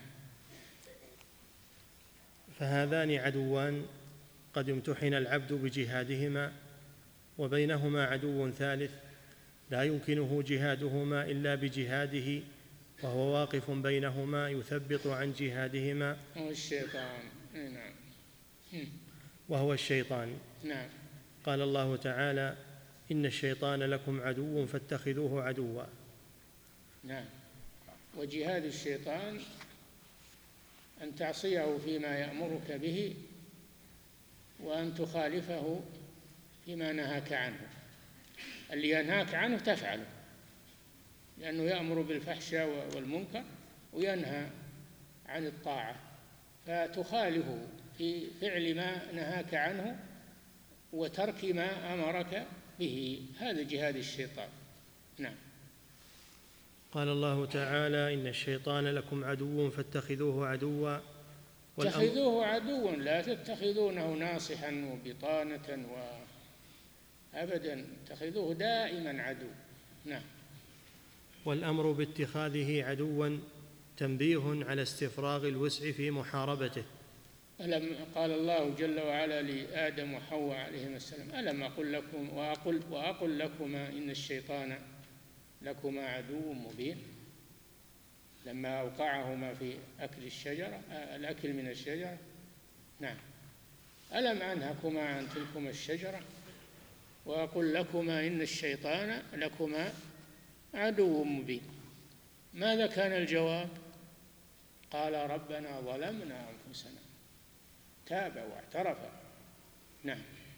فهذان عدوان قد امتحن العبد بجهادهما، وبينهما عدو ثالث لا يمكنه جهادهما إلا بجهاده، وهو واقف بينهما يثبط عن جهادهما، هو الشيطان. نعم. وهو الشيطان. نعم. قال الله تعالى: إن الشيطان لكم عدو فاتخذوه عدوا. نعم. وجهاد الشيطان أن تعصيه فيما يأمرك به، وأن تخالفه فيما نهاك عنه. اللي ينهاك عنه تفعله، لأنه يأمر بالفحشاء والمنكر وينهى عن الطاعة، فتخالفه في فعل ما نهاك عنه وترك ما أمرك به. هذا جهاد الشيطان. نعم. قال الله تعالى: إن الشيطان لكم عدو فاتخذوه عدوا. اتخذوه عدوا، لا تتخذونه ناصحا وبطانة أبدا، اتخذوه دائما عدو. نعم. والأمر باتخاذه عدوا تنبيه على استفراغ الوسع في محاربته. ألم قال الله جل وعلا لآدم وحواء عليهما السلام: ألم أقل لكم وأقل لكما إن الشيطان لكما عدو مبين، لما أوقعهما في أكل الشجرة، الأكل من الشجرة. نعم. ألم أنهكما عن تلكما الشجرة وأقل لكما إن الشيطان لكما عدو مبين. ماذا كان الجواب؟ قال: ربنا ظلمنا أنفسنا، تاب واعترف. نعم.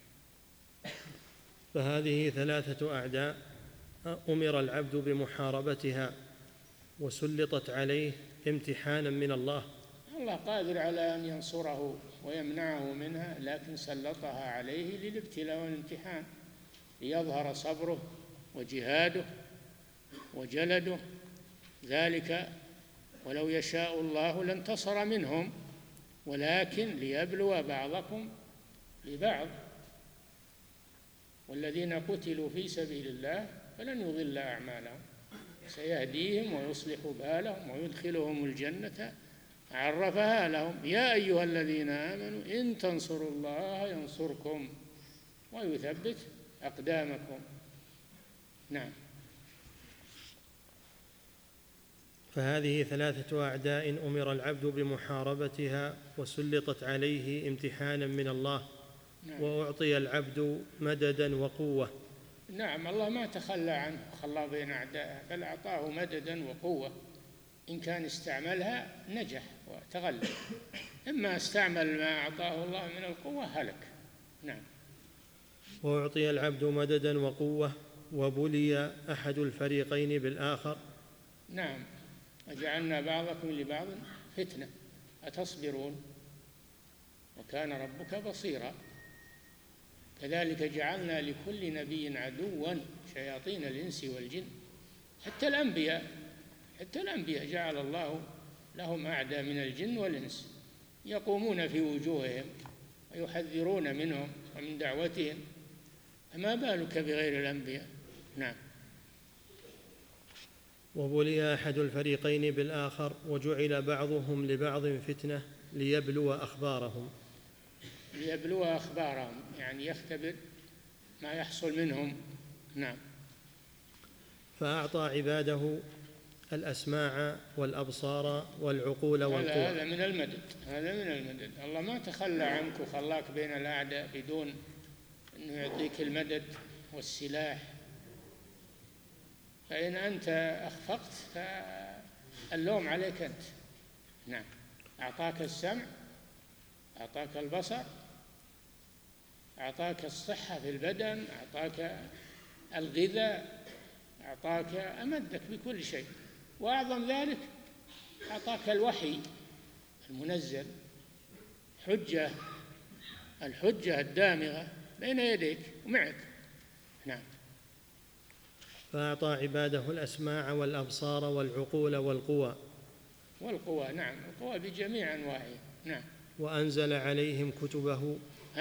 فهذه ثلاثة أعداء أمر العبد بمحاربتها وسلطت عليه امتحانا من الله. الله قادر على أن ينصره ويمنعه منها، لكن سلطها عليه للابتلاء والامتحان، ليظهر صبره وجهاده وجلده. ذلك ولو يشاء الله لانتصر منهم، ولكن ليبلو بعضكم ببعض. والذين قتلوا في سبيل الله فلن يضل أعمالهم، سيهديهم ويصلح بالهم ويدخلهم الجنة عرفها لهم. يا أيها الذين آمنوا إن تنصروا الله ينصركم ويثبت أقدامكم. نعم. فهذه ثلاثة أعداء أمر العبد بمحاربتها وسلطت عليه امتحانا من الله. نعم. وأعطي العبد مددا وقوة. نعم. الله ما تخلى عنه خلى بين أعدائه، بل أعطاه مددا وقوة. إن كان استعملها نجح وتغلب، إما استعمل ما أعطاه الله من القوة هلك. نعم. وأعطي العبد مددا وقوة وبلي أحد الفريقين بالآخر. نعم، وجعلنا بعضكم لبعض فتنة أتصبرون وكان ربك بصيرا. كذلك جعلنا لكل نبي عدوا شياطين الإنس والجن. حتى الأنبياء جعل الله لهم أعداء من الجن والإنس يقومون في وجوههم ويحذرون منهم ومن دعوتهم، فما بالك بغير الأنبياء. نعم. وبلي أحد الفريقين بالآخر وجعل بعضهم لبعض فتنة ليبلو أخبارهم. يعني يختبر ما يحصل منهم. نعم. فأعطى عباده الأسماع والأبصار والعقول والقوى. هذا من المدد. الله ما تخلى عنك وخلاك بين الأعداء بدون أنه يعطيك المدد والسلاح. فإن أنت أخفقت فاللوم عليك أنت. نعم. أعطاك السمع، أعطاك البصر، أعطاك الصحة في البدن، أعطاك الغذاء، أعطاك، أمدك بكل شيء. وأعظم ذلك أعطاك الوحي المنزل، الحجة الدامغة بين يديك ومعك. نعم. فأعطى عباده الأسماع والأبصار والعقول والقوى. نعم، القوى بجميع أنواعها. نعم. وأنزل عليهم كتبه.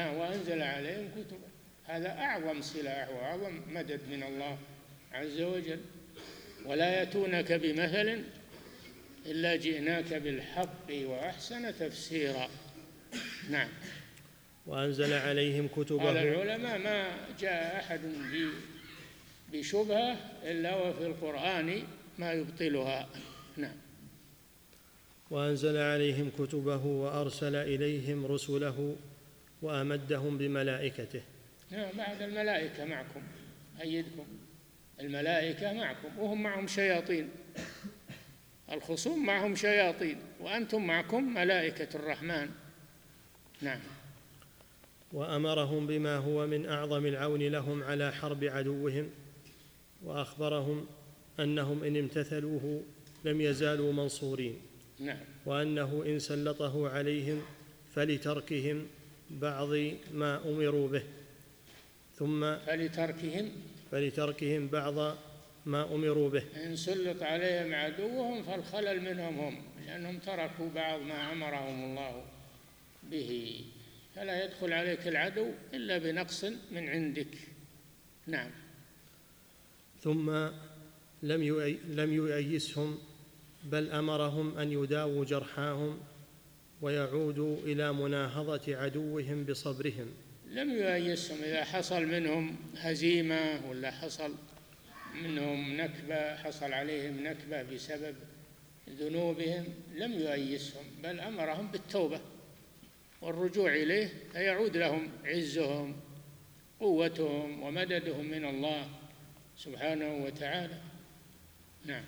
هذا أعظم سلاح وأعظم مدد من الله عز وجل. ولا يأتونك بمثل إلا جئناك بالحق وأحسن تفسيرا. نعم. وأنزل عليهم كتبه. قال العلماء ما جاء أحد بشبهة إلا وفي القرآن ما يبطلها. نعم. وأنزل عليهم كتبه وأرسل إليهم رسله وأمدهم بملائكته. بعد الملائكة معكم، أيدكم الملائكة معكم وهم معهم شياطين. الخصوم معهم شياطين وأنتم معكم ملائكة الرحمن. نعم. وأمرهم بما هو من أعظم العون لهم على حرب عدوهم، وأخبرهم أنهم إن امتثلوه لم يزالوا منصورين. نعم. وأنه إن سلطه عليهم فلتركهم بعض ما أمروا به، ثم فلتركهم بعض ما أمروا به. إن سلط عليهم عدوهم فالخلل منهم هم، لأنهم تركوا بعض ما أمرهم الله به، فلا يدخل عليك العدو إلا بنقص من عندك. نعم. ثم لم يؤيسهم، بل أمرهم أن يداووا جرحاهم ويعودوا إلى مناهضة عدوهم بصبرهم. لم يؤيسهم إذا حصل منهم هزيمة ولا حصل منهم نكبة، حصل عليهم نكبة بسبب ذنوبهم، لم يؤيسهم بل أمرهم بالتوبة والرجوع إليه، فيعود لهم عزهم قوتهم ومددهم من الله سبحانه وتعالى. نعم.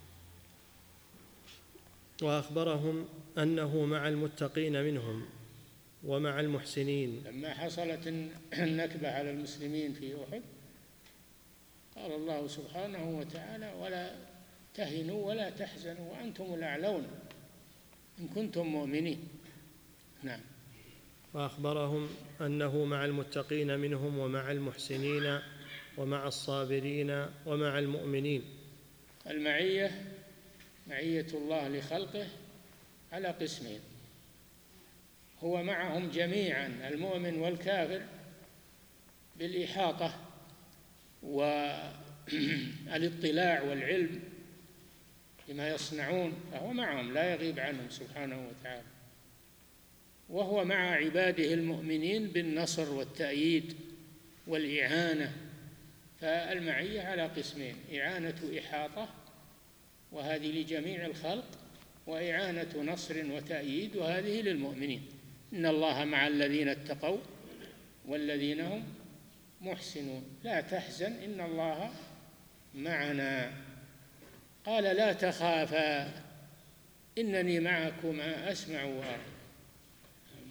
وأخبرهم أنه مع المتقين منهم ومع المحسنين. لما حصلت النكبة على المسلمين في أحد قال الله سبحانه وتعالى: ولا تهنوا ولا تحزنوا وأنتم الأعلون إن كنتم مؤمنين. نعم. وأخبرهم أنه مع المتقين منهم ومع المحسنين ومع الصابرين ومع المؤمنين. المعية معية الله لخلقه على قسمين: هو معهم جميعا المؤمن والكافر بالإحاطة والاطلاع والعلم بما يصنعون، فهو معهم لا يغيب عنهم سبحانه وتعالى. وهو مع عباده المؤمنين بالنصر والتأييد والإعانة. فالمعية على قسمين: إعانة إحاطة وهذه لجميع الخلق، وإعانة نصر وتأييد وهذه للمؤمنين. إن الله مع الذين اتقوا والذين هم محسنون. لا تحزن إن الله معنا. قال: لا تخافا إنني معكما أسمع وأرى.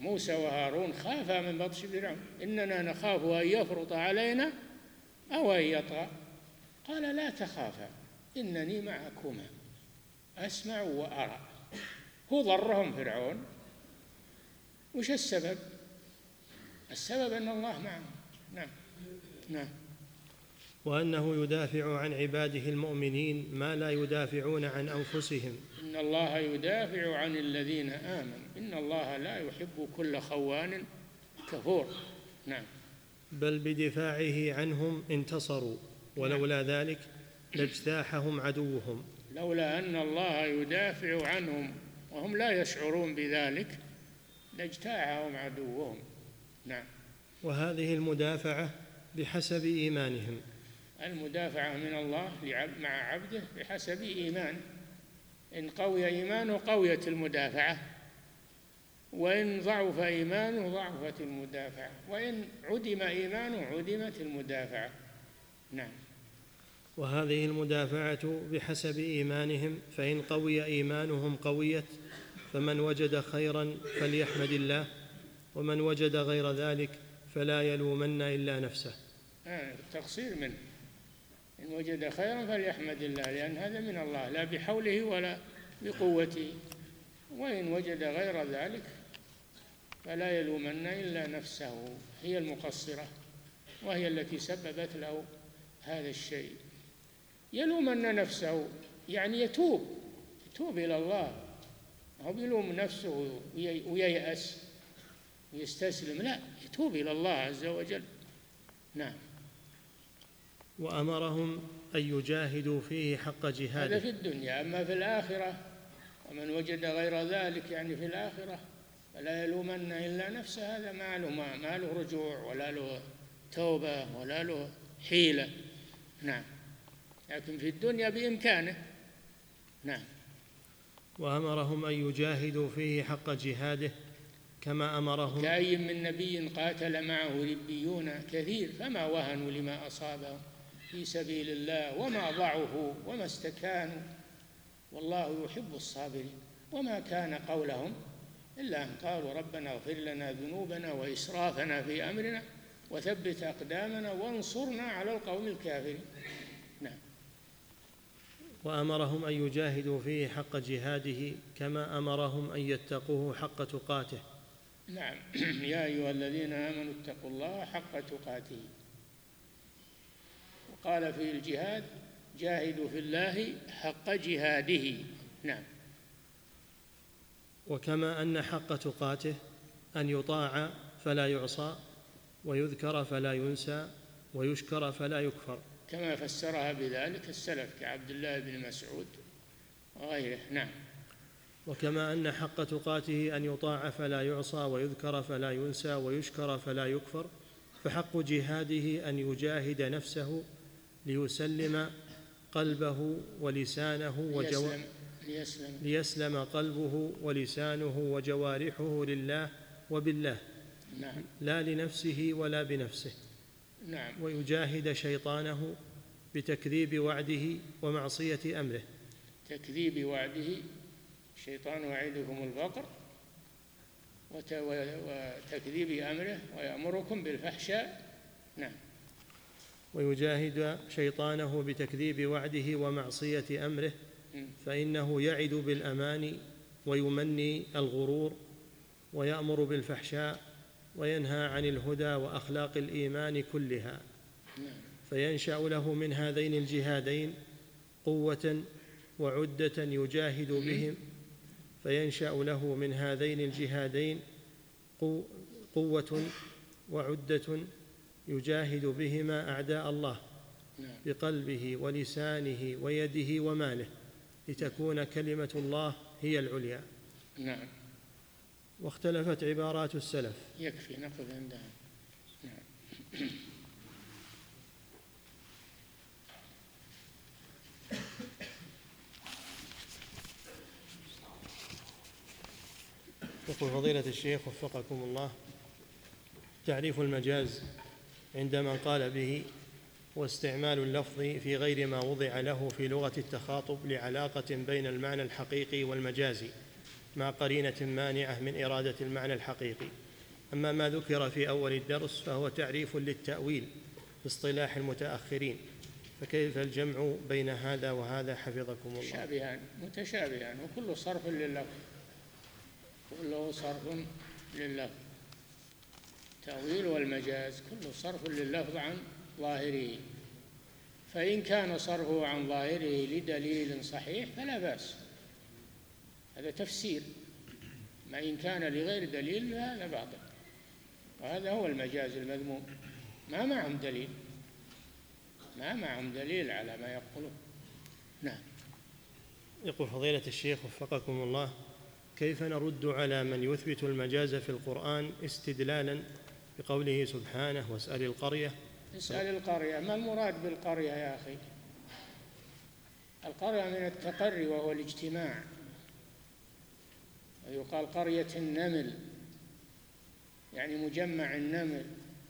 موسى وهارون خافا من بطش فرعون إننا نخاف أن يفرط علينا أو أن يطغى قال لا تخافا إنني معكما أسمع وأرى. هو ضرهم فرعون، وش السبب؟ السبب أن الله معهم. نعم نعم. وأنه يدافع عن عباده المؤمنين ما لا يدافعون عن أنفسهم. إن الله يدافع عن الذين آمنوا إن الله لا يحب كل خوان كفور. نعم. بل بدفاعه عنهم انتصروا، ولولا ذلك لاجتاحهم عدوهم. لولا أن الله يدافع عنهم وهم لا يشعرون بذلك لاجتاحهم عدوهم. نعم. وهذه المدافعة بحسب إيمانهم. المدافعة من الله مع عبده بحسب إيمانه. إن قوي إيمانه قويت المدافعة، وإن ضعف إيمانه ضعفت المدافعة، وإن عدم إيمانه عدمت المدافعة. نعم. وهذه المدافعة بحسب إيمانهم، فإن قوي إيمانهم قويت، فمن وجد خيرا فليحمد الله، ومن وجد غير ذلك فلا يلومن إلا نفسه. التقصير منه. إن وجد خيرا فليحمد الله، لأن هذا من الله لا بحوله ولا بقوته. وإن وجد غير ذلك فلا يلومن إلا نفسه، هي المقصرة وهي التي سببت له هذا الشيء. يلومن نفسه يعني يتوب إلى الله، هو بيلوم نفسه وييأس ويستسلم، لا، يتوب إلى الله عز وجل. نعم. وأمرهم أن يجاهدوا فيه حق جهاده. هذا في الدنيا. أما في الآخرة ومن وجد غير ذلك يعني في الآخرة فلا يلومن إلا نفسه، هذا ما له رجوع ولا له توبة ولا له حيلة. نعم. لكن في الدنيا بإمكانه. نعم. وأمرهم أن يجاهدوا فيه حق جهاده كما أمرهم. كأي من نبي قاتل معه ربيون كثير فما وهنوا لما أصابهم في سبيل الله وما ضعفوا وما استكانوا والله يحب الصابرين. وما كان قولهم إلا أن قالوا ربنا اغفر لنا ذنوبنا وإسرافنا في أمرنا وثبت أقدامنا وانصرنا على القوم الكافرين. نعم. وأمرهم أن يجاهدوا فيه حق جهاده كما أمرهم أن يتقوه حق تقاته. نعم. يا أيها الذين آمنوا اتقوا الله حق تقاته. وقال في الجهاد جاهدوا في الله حق جهاده. نعم. وكما أن حق تقاته أن يطاع فلا يعصى، ويذكر فلا ينسى، ويشكر فلا يكفر، كما فسرها بذلك السلف كعبد الله بن مسعود وغيره. نعم. وكما أن حق تقاته أن يطاع فلا يعصى، ويذكر فلا ينسى، ويشكر فلا يكفر، فحق جهاده أن يجاهد نفسه ليسلم قلبه ولسانه ليسلم قلبه ولسانه وجوارحه لله وبالله. نعم. لا لنفسه ولا بنفسه. نعم. ويجاهد شيطانه بتكذيب وعده ومعصية أمره. تكذيب وعده، الشيطان يعدكم الفقر، وتكذيب أمره ويأمركم بالفحشاء. نعم. ويجاهد شيطانه بتكذيب وعده ومعصية أمره، فإنه يعد بالأمان ويمني الغرور، ويأمر بالفحشاء وينهى عن الهدى وأخلاق الإيمان كلها. فينشأ له من هذين الجهادين قوة وعدة يجاهد بهم، فينشأ له من هذين الجهادين قوة وعدة يجاهد بهما أعداء الله بقلبه ولسانه ويده وماله، لتكون كلمة الله هي العليا. نعم. واختلفت عبارات السلف. يكفي نقف عندها. نعم. يقول فضيلة الشيخ وفقكم الله: تعريف المجاز عند من قال به واستعمال اللفظ في غير ما وضع له في لغة التخاطب لعلاقة بين المعنى الحقيقي والمجازي، مع قرينة مانعة من إرادة المعنى الحقيقي. أما ما ذكر في أول الدرس فهو تعريف للتأويل في اصطلاح المتأخرين، فكيف الجمع بين هذا وهذا حفظكم الله؟ متشابهان وكله صرف لله، كله صرف لله. التأويل والمجاز كله صرف لللفظ عن ظاهره، فإن كان صرفه عن ظاهره لدليل صحيح فلا بأس، هذا تفسير. ما إن كان لغير دليل هذا باطل، وهذا هو المجاز المذموم. ما معهم دليل على ما يقولون. نعم. يقول فضيلة الشيخ وفقكم الله: كيف نرد على من يثبت المجاز في القرآن استدلالا بقوله سبحانه واسأل القرية؟ اسأل القرية، ما المراد بالقرية يا أخي؟ القرية من التقري وهو الاجتماع، ويقال قرية النمل يعني مجمع النمل،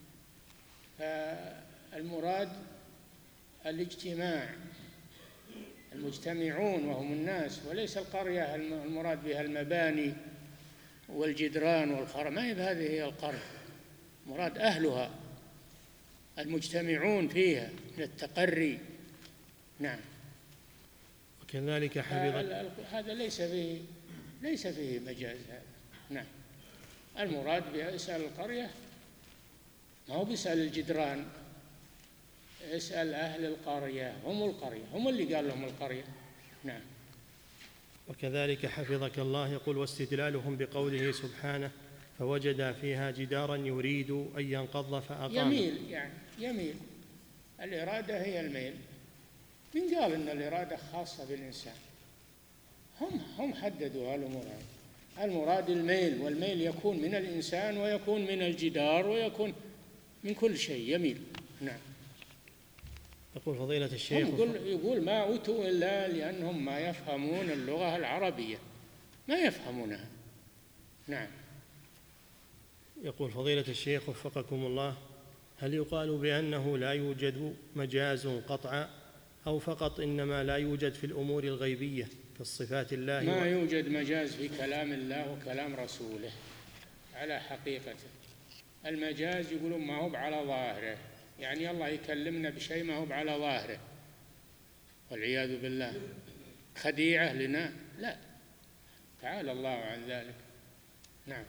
فالمراد الاجتماع، المجتمعون وهم الناس، وليس القرية المراد بها المباني والجدران والخرم، ما هي هذه هي القرية، مراد أهلها المجتمعون فيها من التقري. نعم. وكذلك هذا ليس فيه مجاز هذا. نعم. المراد باسأل القرية ما هو بيسأل الجدران، اسأل أهل القرية، هم اللي قال لهم القرية. نعم. وكذلك حفظك الله يقول: واستدلالهم بقوله سبحانه فوجد فيها جدارا يريد أن ينقض فأقام. يميل الإرادة هي الميل. من قال أن الإرادة خاصة بالإنسان؟ هم حددوا المراد الميل، والميل يكون من الإنسان ويكون من الجدار ويكون من كل شيء يميل. نعم. يقول فضيلة الشيخ يقول ما أوتوا إلا لأنهم ما يفهمون اللغة العربية، ما يفهمونها. نعم. يقول فضيلة الشيخ وفقكم الله: هل يقال بأنه لا يوجد مجاز قطعا، أو فقط إنما لا يوجد في الأمور الغيبية كالصفات الله؟ ما يوجد مجاز في كلام الله وكلام رسوله على حقيقته. المجاز يقولون ما هو على ظاهره، يعني الله يكلمنا بشيء ما هو على ظاهره، والعياذ بالله، خديعة لنا، لا، تعالى الله عن ذلك. نعم.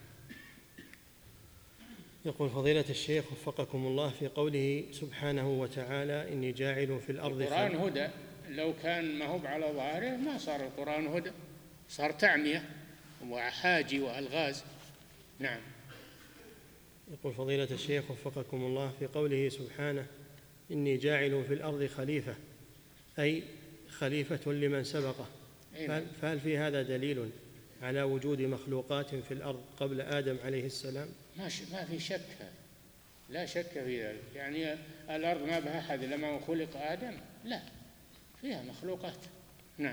يقول فضيلة الشيخ وفقكم الله: في قوله سبحانه وتعالى إني جاعل في الأرض القرآن هدى، لو كان ما هو على ظاهره ما صار القرآن هدى، صار تعمية وحاجي وألغاز. نعم. يقول فضيلة الشيخ وفقكم الله: في قوله سبحانه إني جاعل في الأرض خليفة، أي خليفة لمن سبقه، فهل في هذا دليل على وجود مخلوقات في الأرض قبل آدم عليه السلام؟ ما في شك، لا شك في ذلك. يعني الأرض ما بها أحد لما خلق آدم، لا، فيها مخلوقات. نعم.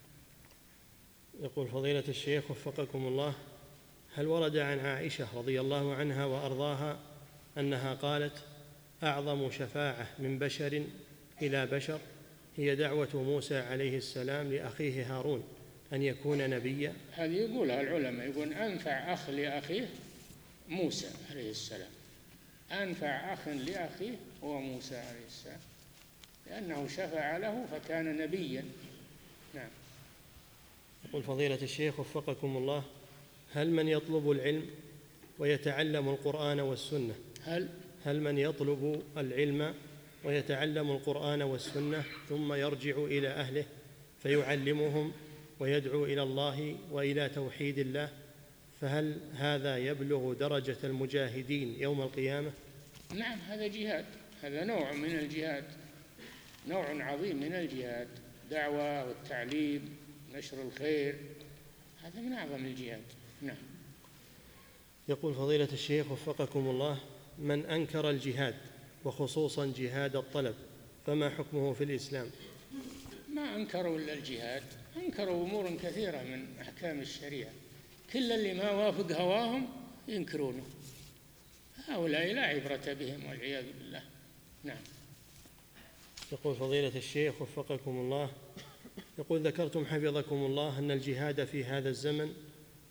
يقول فضيلة الشيخ وفقكم الله: هل ورد عن عائشة رضي الله عنها وأرضاها أنها قالت: أعظم شفاعة من بشر إلى بشر هي دعوة موسى عليه السلام لأخيه هارون أن يكون نبيا؟ هذه يقولها العلماء، يقول أنفع أخ لأخيه موسى عليه السلام، أنفع أخ لأخيه هو موسى عليه السلام، لأنه شفع له فكان نبيا. نعم. يقول فضيلة الشيخ وفقكم الله: هل من يطلب العلم ويتعلم القرآن والسنة هل من يطلب العلم ويتعلم القرآن والسنة ثم يرجع إلى أهله فيعلمهم ويدعو إلى الله وإلى توحيد الله، فهل هذا يبلغ درجة المجاهدين يوم القيامة؟ نعم، هذا جهاد، هذا نوع من الجهاد، نوع عظيم من الجهاد، دعوة والتعليم، نشر الخير، هذا من أعظم الجهاد. نعم. يقول فضيلة الشيخ وفقكم الله: من أنكر الجهاد وخصوصا جهاد الطلب فما حكمه في الإسلام؟ ما أنكروا إلا الجهاد، أنكروا أمور كثيرة من أحكام الشريعة، كل اللي ما وافق هواهم ينكرونه، هؤلاء لا عبرة بهم والعياذ بالله. نعم. يقول فضيلة الشيخ وفقكم الله: يقول ذكرتم حفظكم الله أن الجهاد في هذا الزمن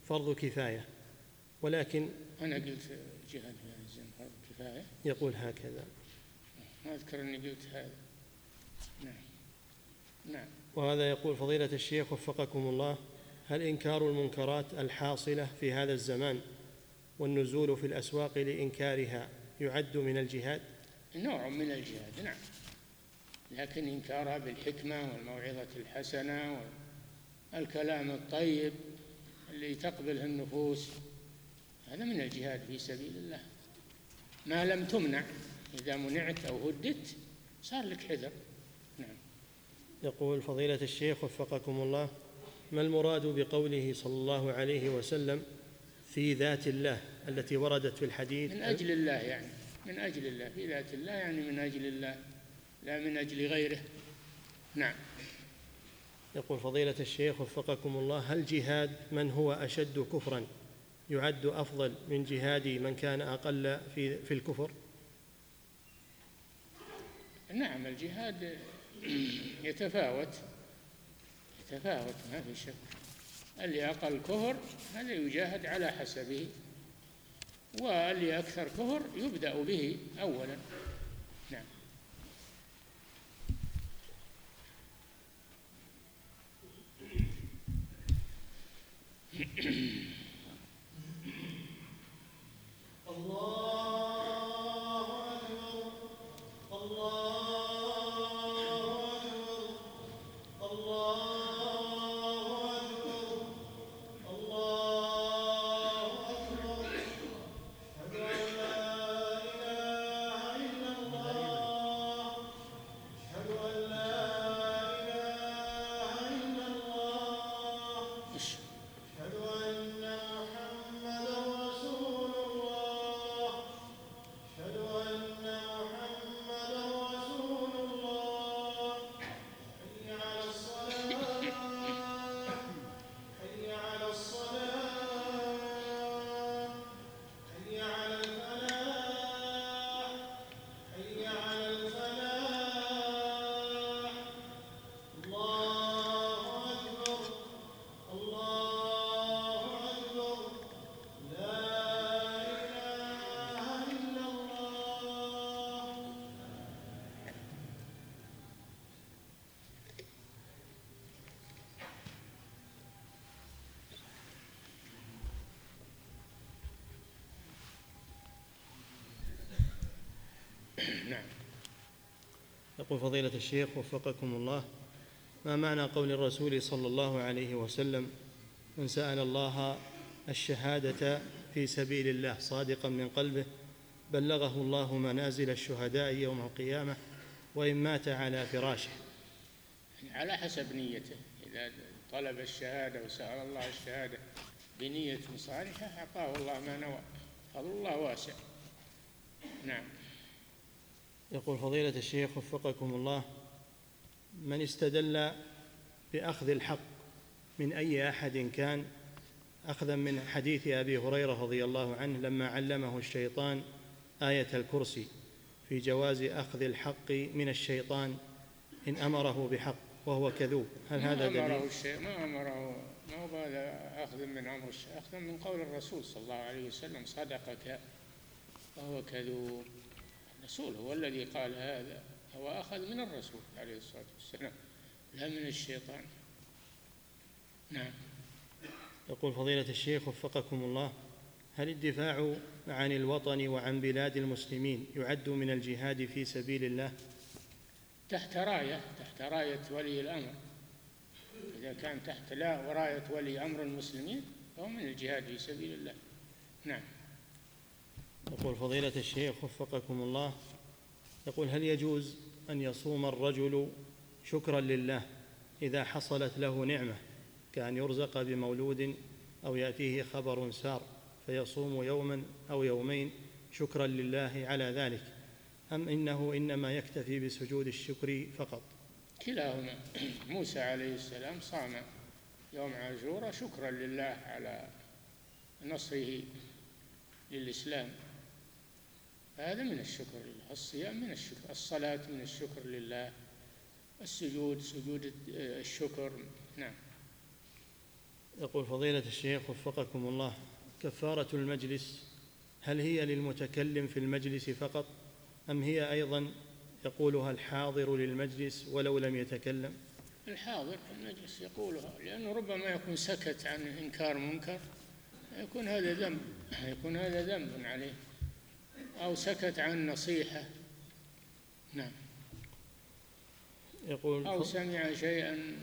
فرض كفاية، ولكن أنا قلت جهاد في هذا الزمن فرض كفاية، يقول هكذا، ما أذكر أني قلت هذا. نعم. نعم. وهذا يقول فضيلة الشيخ وفقكم الله: هل إنكار المنكرات الحاصلة في هذا الزمان والنزول في الأسواق لإنكارها يعد من الجهاد؟ نوع من الجهاد، نعم، لكن إنكارها بالحكمة والموعظة الحسنة والكلام الطيب اللي تقبله النفوس، هذا من الجهاد في سبيل الله، ما لم تمنع. إذا منعت أو هددت صار لك حذر. نعم. يقول فضيلة الشيخ وفقكم الله: ما المراد بقوله صلى الله عليه وسلم في ذات الله التي وردت في الحديث؟ من أجل الله، يعني من أجل الله، في ذات الله يعني من أجل الله، لا من أجل غيره. نعم. يقول فضيلة الشيخ وفقكم الله: هل جهاد من هو أشد كفرا يعد أفضل من جهاد من كان أقل في الكفر؟ نعم، الجهاد يتفاوت ما في شك. اللي أقل كفر هذا يجاهد على حسبه، واللي أكثر كفر يبدأ به أولا. نعم. نعم. يقول فضيلة الشيخ وفقكم الله: ما معنى قول الرسول صلى الله عليه وسلم: من سأل الله الشهادة في سبيل الله صادقا من قلبه بلغه الله منازل الشهداء يوم القيامة وإن مات على فراشه؟ على حسب نيته، إذا طلب الشهادة وسأل الله الشهادة بنية صالحة أعطاه الله ما نوى، فضل الله واسع. نعم. يقول فضيلة الشيخ وفقكم الله: من استدل بأخذ الحق من أي أحد كان، أخذا من حديث أبي هريرة رضي الله عنه لما علمه الشيطان آية الكرسي في جواز أخذ الحق من الشيطان إن أمره بحق وهو كذوب، هل هذا دليل؟ ما أمره، ما هو هذا أخذ من أمر الشيطان، أخذ من قول الرسول صلى الله عليه وسلم: صدقك وهو كذوب. الرسول هو الذي قال هذا، هو أخذ من الرسول عليه الصلاة والسلام لا من الشيطان. نعم. يقول فضيلة الشيخ وفقكم الله: هل الدفاع عن الوطن وعن بلاد المسلمين يعد من الجهاد في سبيل الله؟ تحت راية ولي الأمر، إذا كان تحت وراية ولي أمر المسلمين فهو من الجهاد في سبيل الله. نعم. يقول فضيلة الشيخ وفقكم الله: يقول هل يجوز أن يصوم الرجل شكرا لله إذا حصلت له نعمة كأن يرزق بمولود أو يأتيه خبر سار فيصوم يوما أو يومين شكرا لله على ذلك، أم إنه إنما يكتفي بسجود الشكر فقط؟ كلاهما. موسى عليه السلام صام يوم عاشوراء شكرا لله على نصره للإسلام، هذا من الشكر لله. الصيام من الشكر، الصلاة من الشكر لله، السجود سجود الشكر. نعم. يقول فضيلة الشيخ وفقكم الله: كفارة المجلس هل هي للمتكلم في المجلس فقط، أم هي أيضا يقولها الحاضر للمجلس ولو لم يتكلم؟ الحاضر في المجلس يقولها، لأنه ربما يكون سكت عن إنكار منكر، يكون هذا ذنب عليه، أو سكت عن نصيحة. نعم. يقول أو سمع شيئا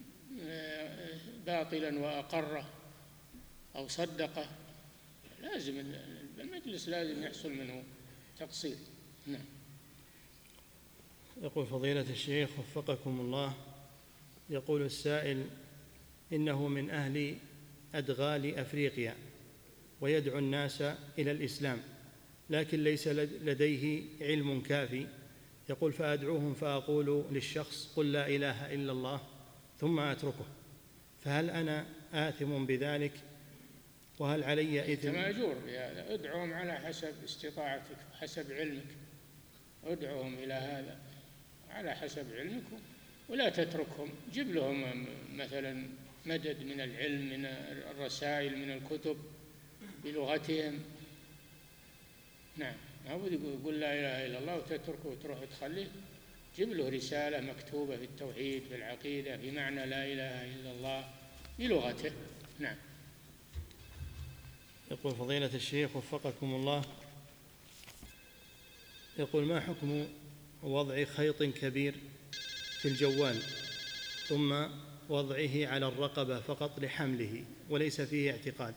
باطلا وأقره أو صدقه، لازم المجلس لازم يحصل منه تقصير. نعم. يقول فضيلة الشيخ وفقكم الله: يقول السائل إنه من أهل أدغال أفريقيا ويدعو الناس إلى الإسلام، لكن ليس لديه علم كافي. يقول فأدعوهم فأقول للشخص: قل لا إله إلا الله، ثم أتركه، فهل أنا آثم بذلك؟ وهل علي إثم؟ أنت مأجور بهذا. ادعوهم على حسب استطاعتك وحسب علمك، ادعوهم إلى هذا على حسب علمك، ولا تتركهم. جيب لهم مثلا مدد من العلم، من الرسائل، من الكتب بلغتهم. نعم. ما بد يقول لا إله إلا الله وتتركه وتروح تخليه. جيب له رسالة مكتوبة في التوحيد، في العقيدة، في معنى لا إله إلا الله بلغته. نعم. يقول فضيلة الشيخ وفقكم الله: يقول ما حكم وضع خيط كبير في الجوال ثم وضعه على الرقبة فقط لحمله وليس فيه اعتقاد؟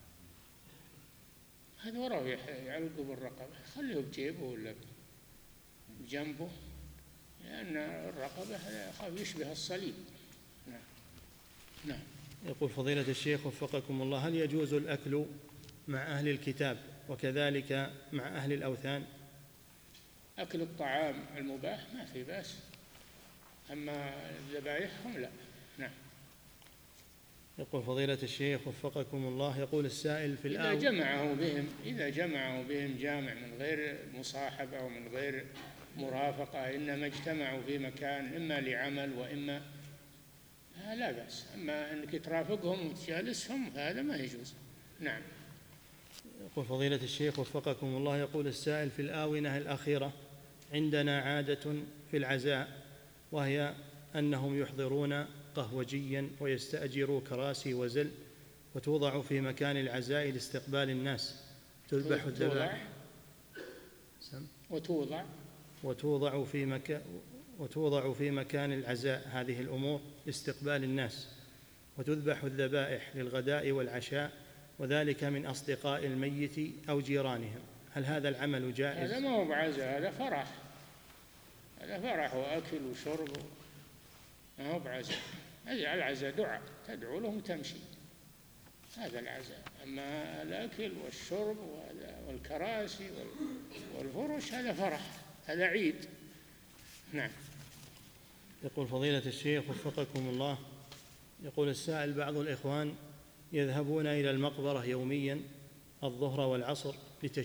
هذا وراه يعلقه بالرقبة، خليه بجيبه ولا بجنبه، لأن الرقبة يخاف يشبه الصليب. نعم. نعم. يقول فضيلة الشيخ وفقكم الله: هل يجوز الأكل مع أهل الكتاب وكذلك مع أهل الأوثان؟ أكل الطعام المباح ما في بأس، أما ذبائحهم لا. نعم. يقول فضيلة الشيخ وفقكم الله: يقول السائل في إذا جمعه بهم جامع من غير مصاحبة أو من غير مرافقة، إنما اجتمعوا في مكان إما لعمل وإما لا بأس. أما أنك ترافقهم وتجالسهم هذا ما يجوز. نعم. يقول فضيلة الشيخ وفقكم الله: يقول السائل في الآونة الأخيرة عندنا عادة في العزاء، وهي أنهم يحضرون قهوجيا ويستأجروا كراسي وزل وتوضع في مكان العزاء لاستقبال الناس، تذبح الذبائح وتوضع في مكان العزاء هذه الأمور لاستقبال الناس، وتذبح الذبائح للغداء والعشاء، وذلك من أصدقاء الميت أو جيرانهم. هل هذا العمل جائز؟ هذا ما هو بعزاء، هذا فرح وأكل وشرب، ما هو بعزاء. هذا العزاء دعاء، تدعو لهم وتمشي، هذا العزاء. أما الأكل والشرب والكراسي والفرش هذا فرح، هذا عيد. نعم. يقول فضيلة الشيخ وفقكم الله: يقول السائل بعض الإخوان يذهبون إلى المقبرة يوميا الظهر والعصر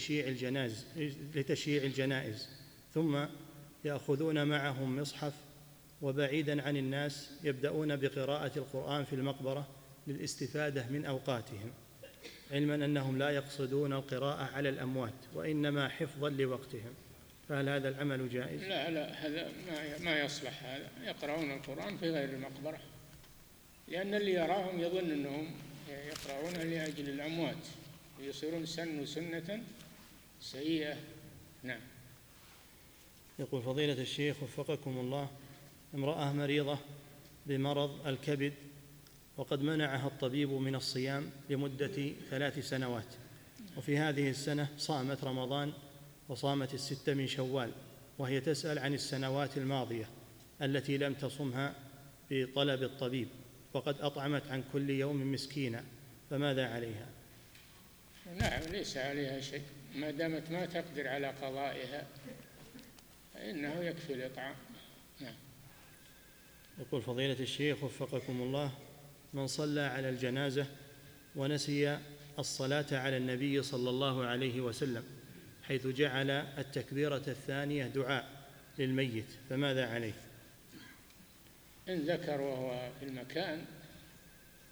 لتشييع الجنائز، ثم يأخذون معهم مصحف، وبعيدا عن الناس يبدأون بقراءة القرآن في المقبرة للاستفادة من أوقاتهم، علما أنهم لا يقصدون القراءة على الأموات وإنما حفظا لوقتهم، فهل هذا العمل جائز؟ لا، هذا ما يصلح. هذا يقرؤون القرآن في غير المقبرة، لأن اللي يراهم يظن أنهم يقرؤون لأجل الأموات ويصيرون سنة سيئة. نعم. يقول فضيلة الشيخ وفقكم الله: امرأة مريضة بمرض الكبد، وقد منعها الطبيب من الصيام لمدة 3 سنوات، وفي هذه السنة صامت رمضان وصامت 6 من شوال، وهي تسأل عن السنوات الماضية التي لم تصمها بطلب الطبيب، وقد أطعمت عن كل يوم مسكينا، فماذا عليها؟ نعم، ليس عليها شيء ما دامت ما تقدر على قضائها، فإنه يكفي الإطعام. نعم. يقول فضيلة الشيخ وفقكم الله: من صلى على الجنازة ونسي الصلاة على النبي صلى الله عليه وسلم، حيث جعل التكبيرة الثانية دعاء للميت، فماذا عليه؟ إن ذكر وهو في المكان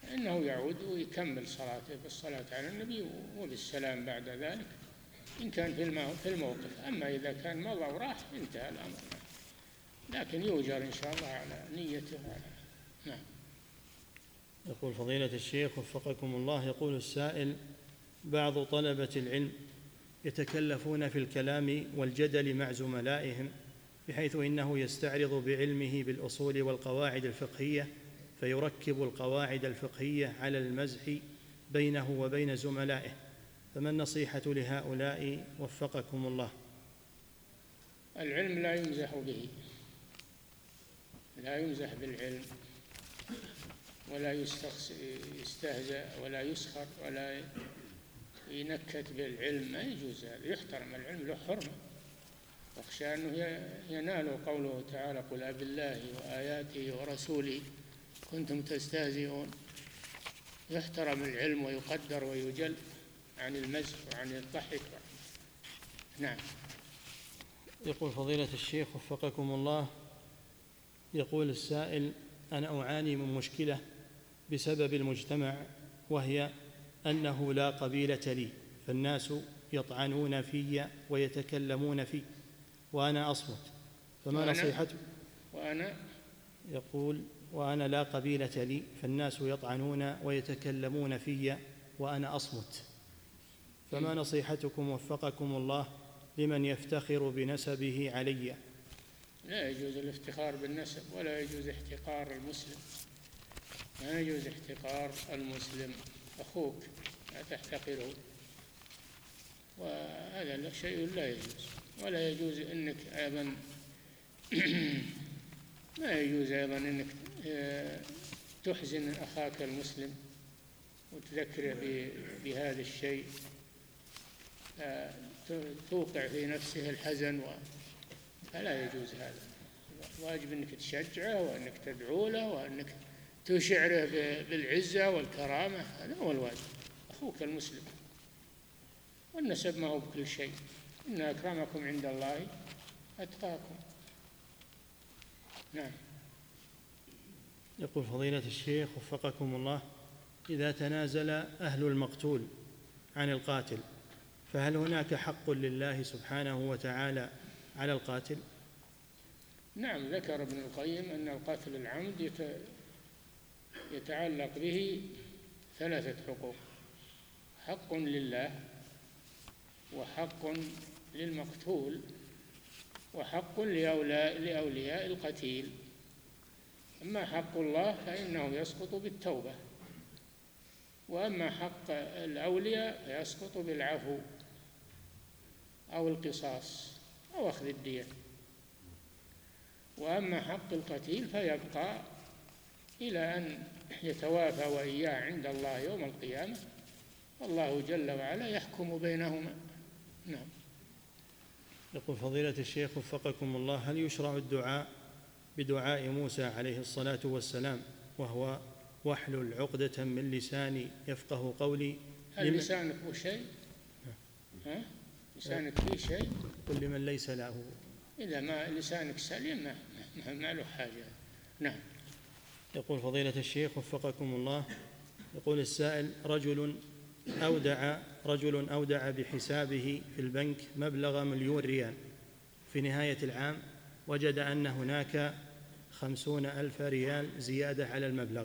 إنه يعود ويكمل صلاته بالصلاة على النبي وبالسلام بعد ذلك إن كان في الموقف. أما إذا كان مضى وراح انتهى الأمر، لكن يؤجر إن شاء الله على نيته. نعم. يقول فضيلة الشيخ وفقكم الله، يقول السائل: بعض طلبة العلم يتكلفون في الكلام والجدل مع زملائهم، بحيث إنه يستعرض بعلمه بالأصول والقواعد الفقهية فيركب القواعد الفقهية على المزح بينه وبين زملائه، فما النصيحة لهؤلاء وفقكم الله؟ العلم لا يمزح به، لا يمزح بالعلم، ولا يستهزأ ولا يسخر ولا ينكت بالعلم، ما يجوز هذا، يحترم العلم، له حرمة، واخشى أنه ينال قوله تعالى: قل أبالله وآياته ورسوله كنتم تستهزئون. يحترم العلم ويقدر ويجل عن المزح وعن الضحك. نعم. يقول فضيلة الشيخ وفقكم الله، يقول السائل: أنا أعاني من مشكلة بسبب المجتمع، وهي أنه لا قبيلة لي، فالناس يطعنون في ويتكلمون في وأنا أصمت، فما نصيحته؟ يقول: وأنا لا قبيلة لي، فالناس يطعنون ويتكلمون في وأنا أصمت، فما نصيحتكم وفقكم الله لمن يفتخر بنسبه علي؟ لا يجوز الافتخار بالنسب، ولا يجوز احتقار المسلم، لا يجوز احتقار المسلم، أخوك لا تحتقره، وهذا شيء لا يجوز. ولا يجوز أنك أيضا ما يجوز أيضا أنك تحزن أخاك المسلم وتذكره بهذا الشيء، توقع في نفسه الحزن، فلا يجوز هذا. واجب أنك تشجعه وأنك تدعو له وأنك تشعره بالعزة والكرامة، هذا هو الواجب. أخوك المسلم، والنسب ما هو بكل شيء، إن أكرمكم عند الله أتقاكم. نعم. يقول فضيلة الشيخ وفقكم الله: إذا تنازل أهل المقتول عن القاتل، فهل هناك حق لله سبحانه وتعالى على القاتل؟ نعم، ذكر ابن القيم أن القتل العمد يتعلق به 3 حقوق: حق لله، وحق للمقتول، وحق لأولياء القتيل. أما حق الله فإنه يسقط بالتوبة، وأما حق الأولياء فيسقط بالعفو أو القصاص أو أخذ الدية. وأما حق القتيل فيبقى إلى أن يتوافى وإياه عند الله يوم القيامة، والله جل وعلا يحكم بينهما. نعم. يقول فضيلة الشيخ وفقكم الله: هل يشرع الدعاء بدعاء موسى عليه الصلاة والسلام، وهو واحلل عقدة من لساني يفقه قولي؟ هل لسانك هو شيء؟ لسانك فيه شيء؟ قل لمن ليس له. إذا ما لسانك سليم ما له حاجة. نعم. يقول فضيلة الشيخ وفقكم الله، يقول السائل: رجل أودع بحسابه في البنك مبلغ 1,000,000 ريال، في نهاية العام وجد أن هناك 50,000 ريال زيادة على المبلغ،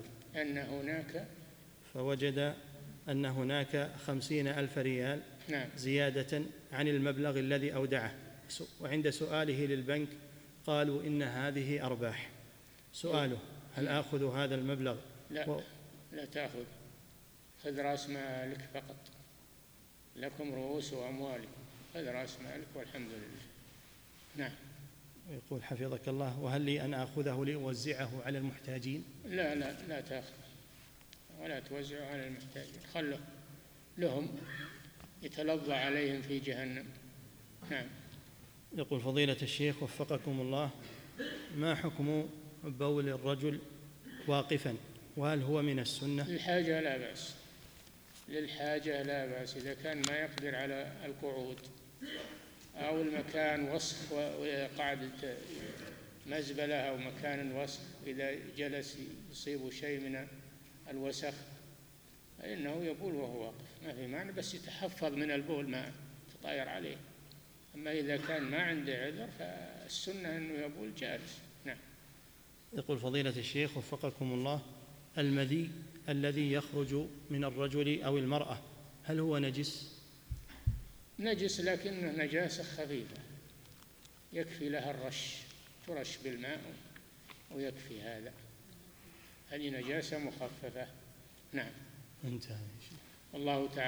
فوجد أن هناك 50,000 ريال زيادة عن المبلغ الذي أودعه، وعند سؤاله للبنك قالوا إن هذه أرباح. سؤاله: هل آخذ هذا المبلغ؟ لا تأخذ، خذ رأس مالك فقط، لكم رؤوس أموالكم، خذ رأس مالك والحمد لله. نعم. يقول حفظك الله: وهل لي أن آخذه لأوزعه على المحتاجين؟ لا تأخذ ولا توزعه على المحتاجين، خله لهم يتلظى عليهم في جهنم. نعم. يقول فضيلة الشيخ وفقكم الله: ما حكم بول الرجل واقفا، وهل هو من السنة؟ للحاجة لا بأس، للحاجة لا بأس، إذا كان ما يقدر على القعود أو المكان وسخ وقاعدة مزبلة أو مكان وسخ، إذا جلس يصيب شيء من الوسخ فإنه يبول وهو واقف، ما في معنى، بس يتحفظ من البول ما تطاير عليه. أما إذا كان ما عنده عذر فالسنة أنه يبول جالس. نعم. يقول فضيلة الشيخ وفقكم الله: المذي الذي يخرج من الرجل أو المرأة هل هو نجس؟ نجس، لكنه نجاسة خفيفة يكفي لها الرش، ترش بالماء ويكفي هذا، هذه نجاسة مخففة. نعم. انتهى. والله تعالى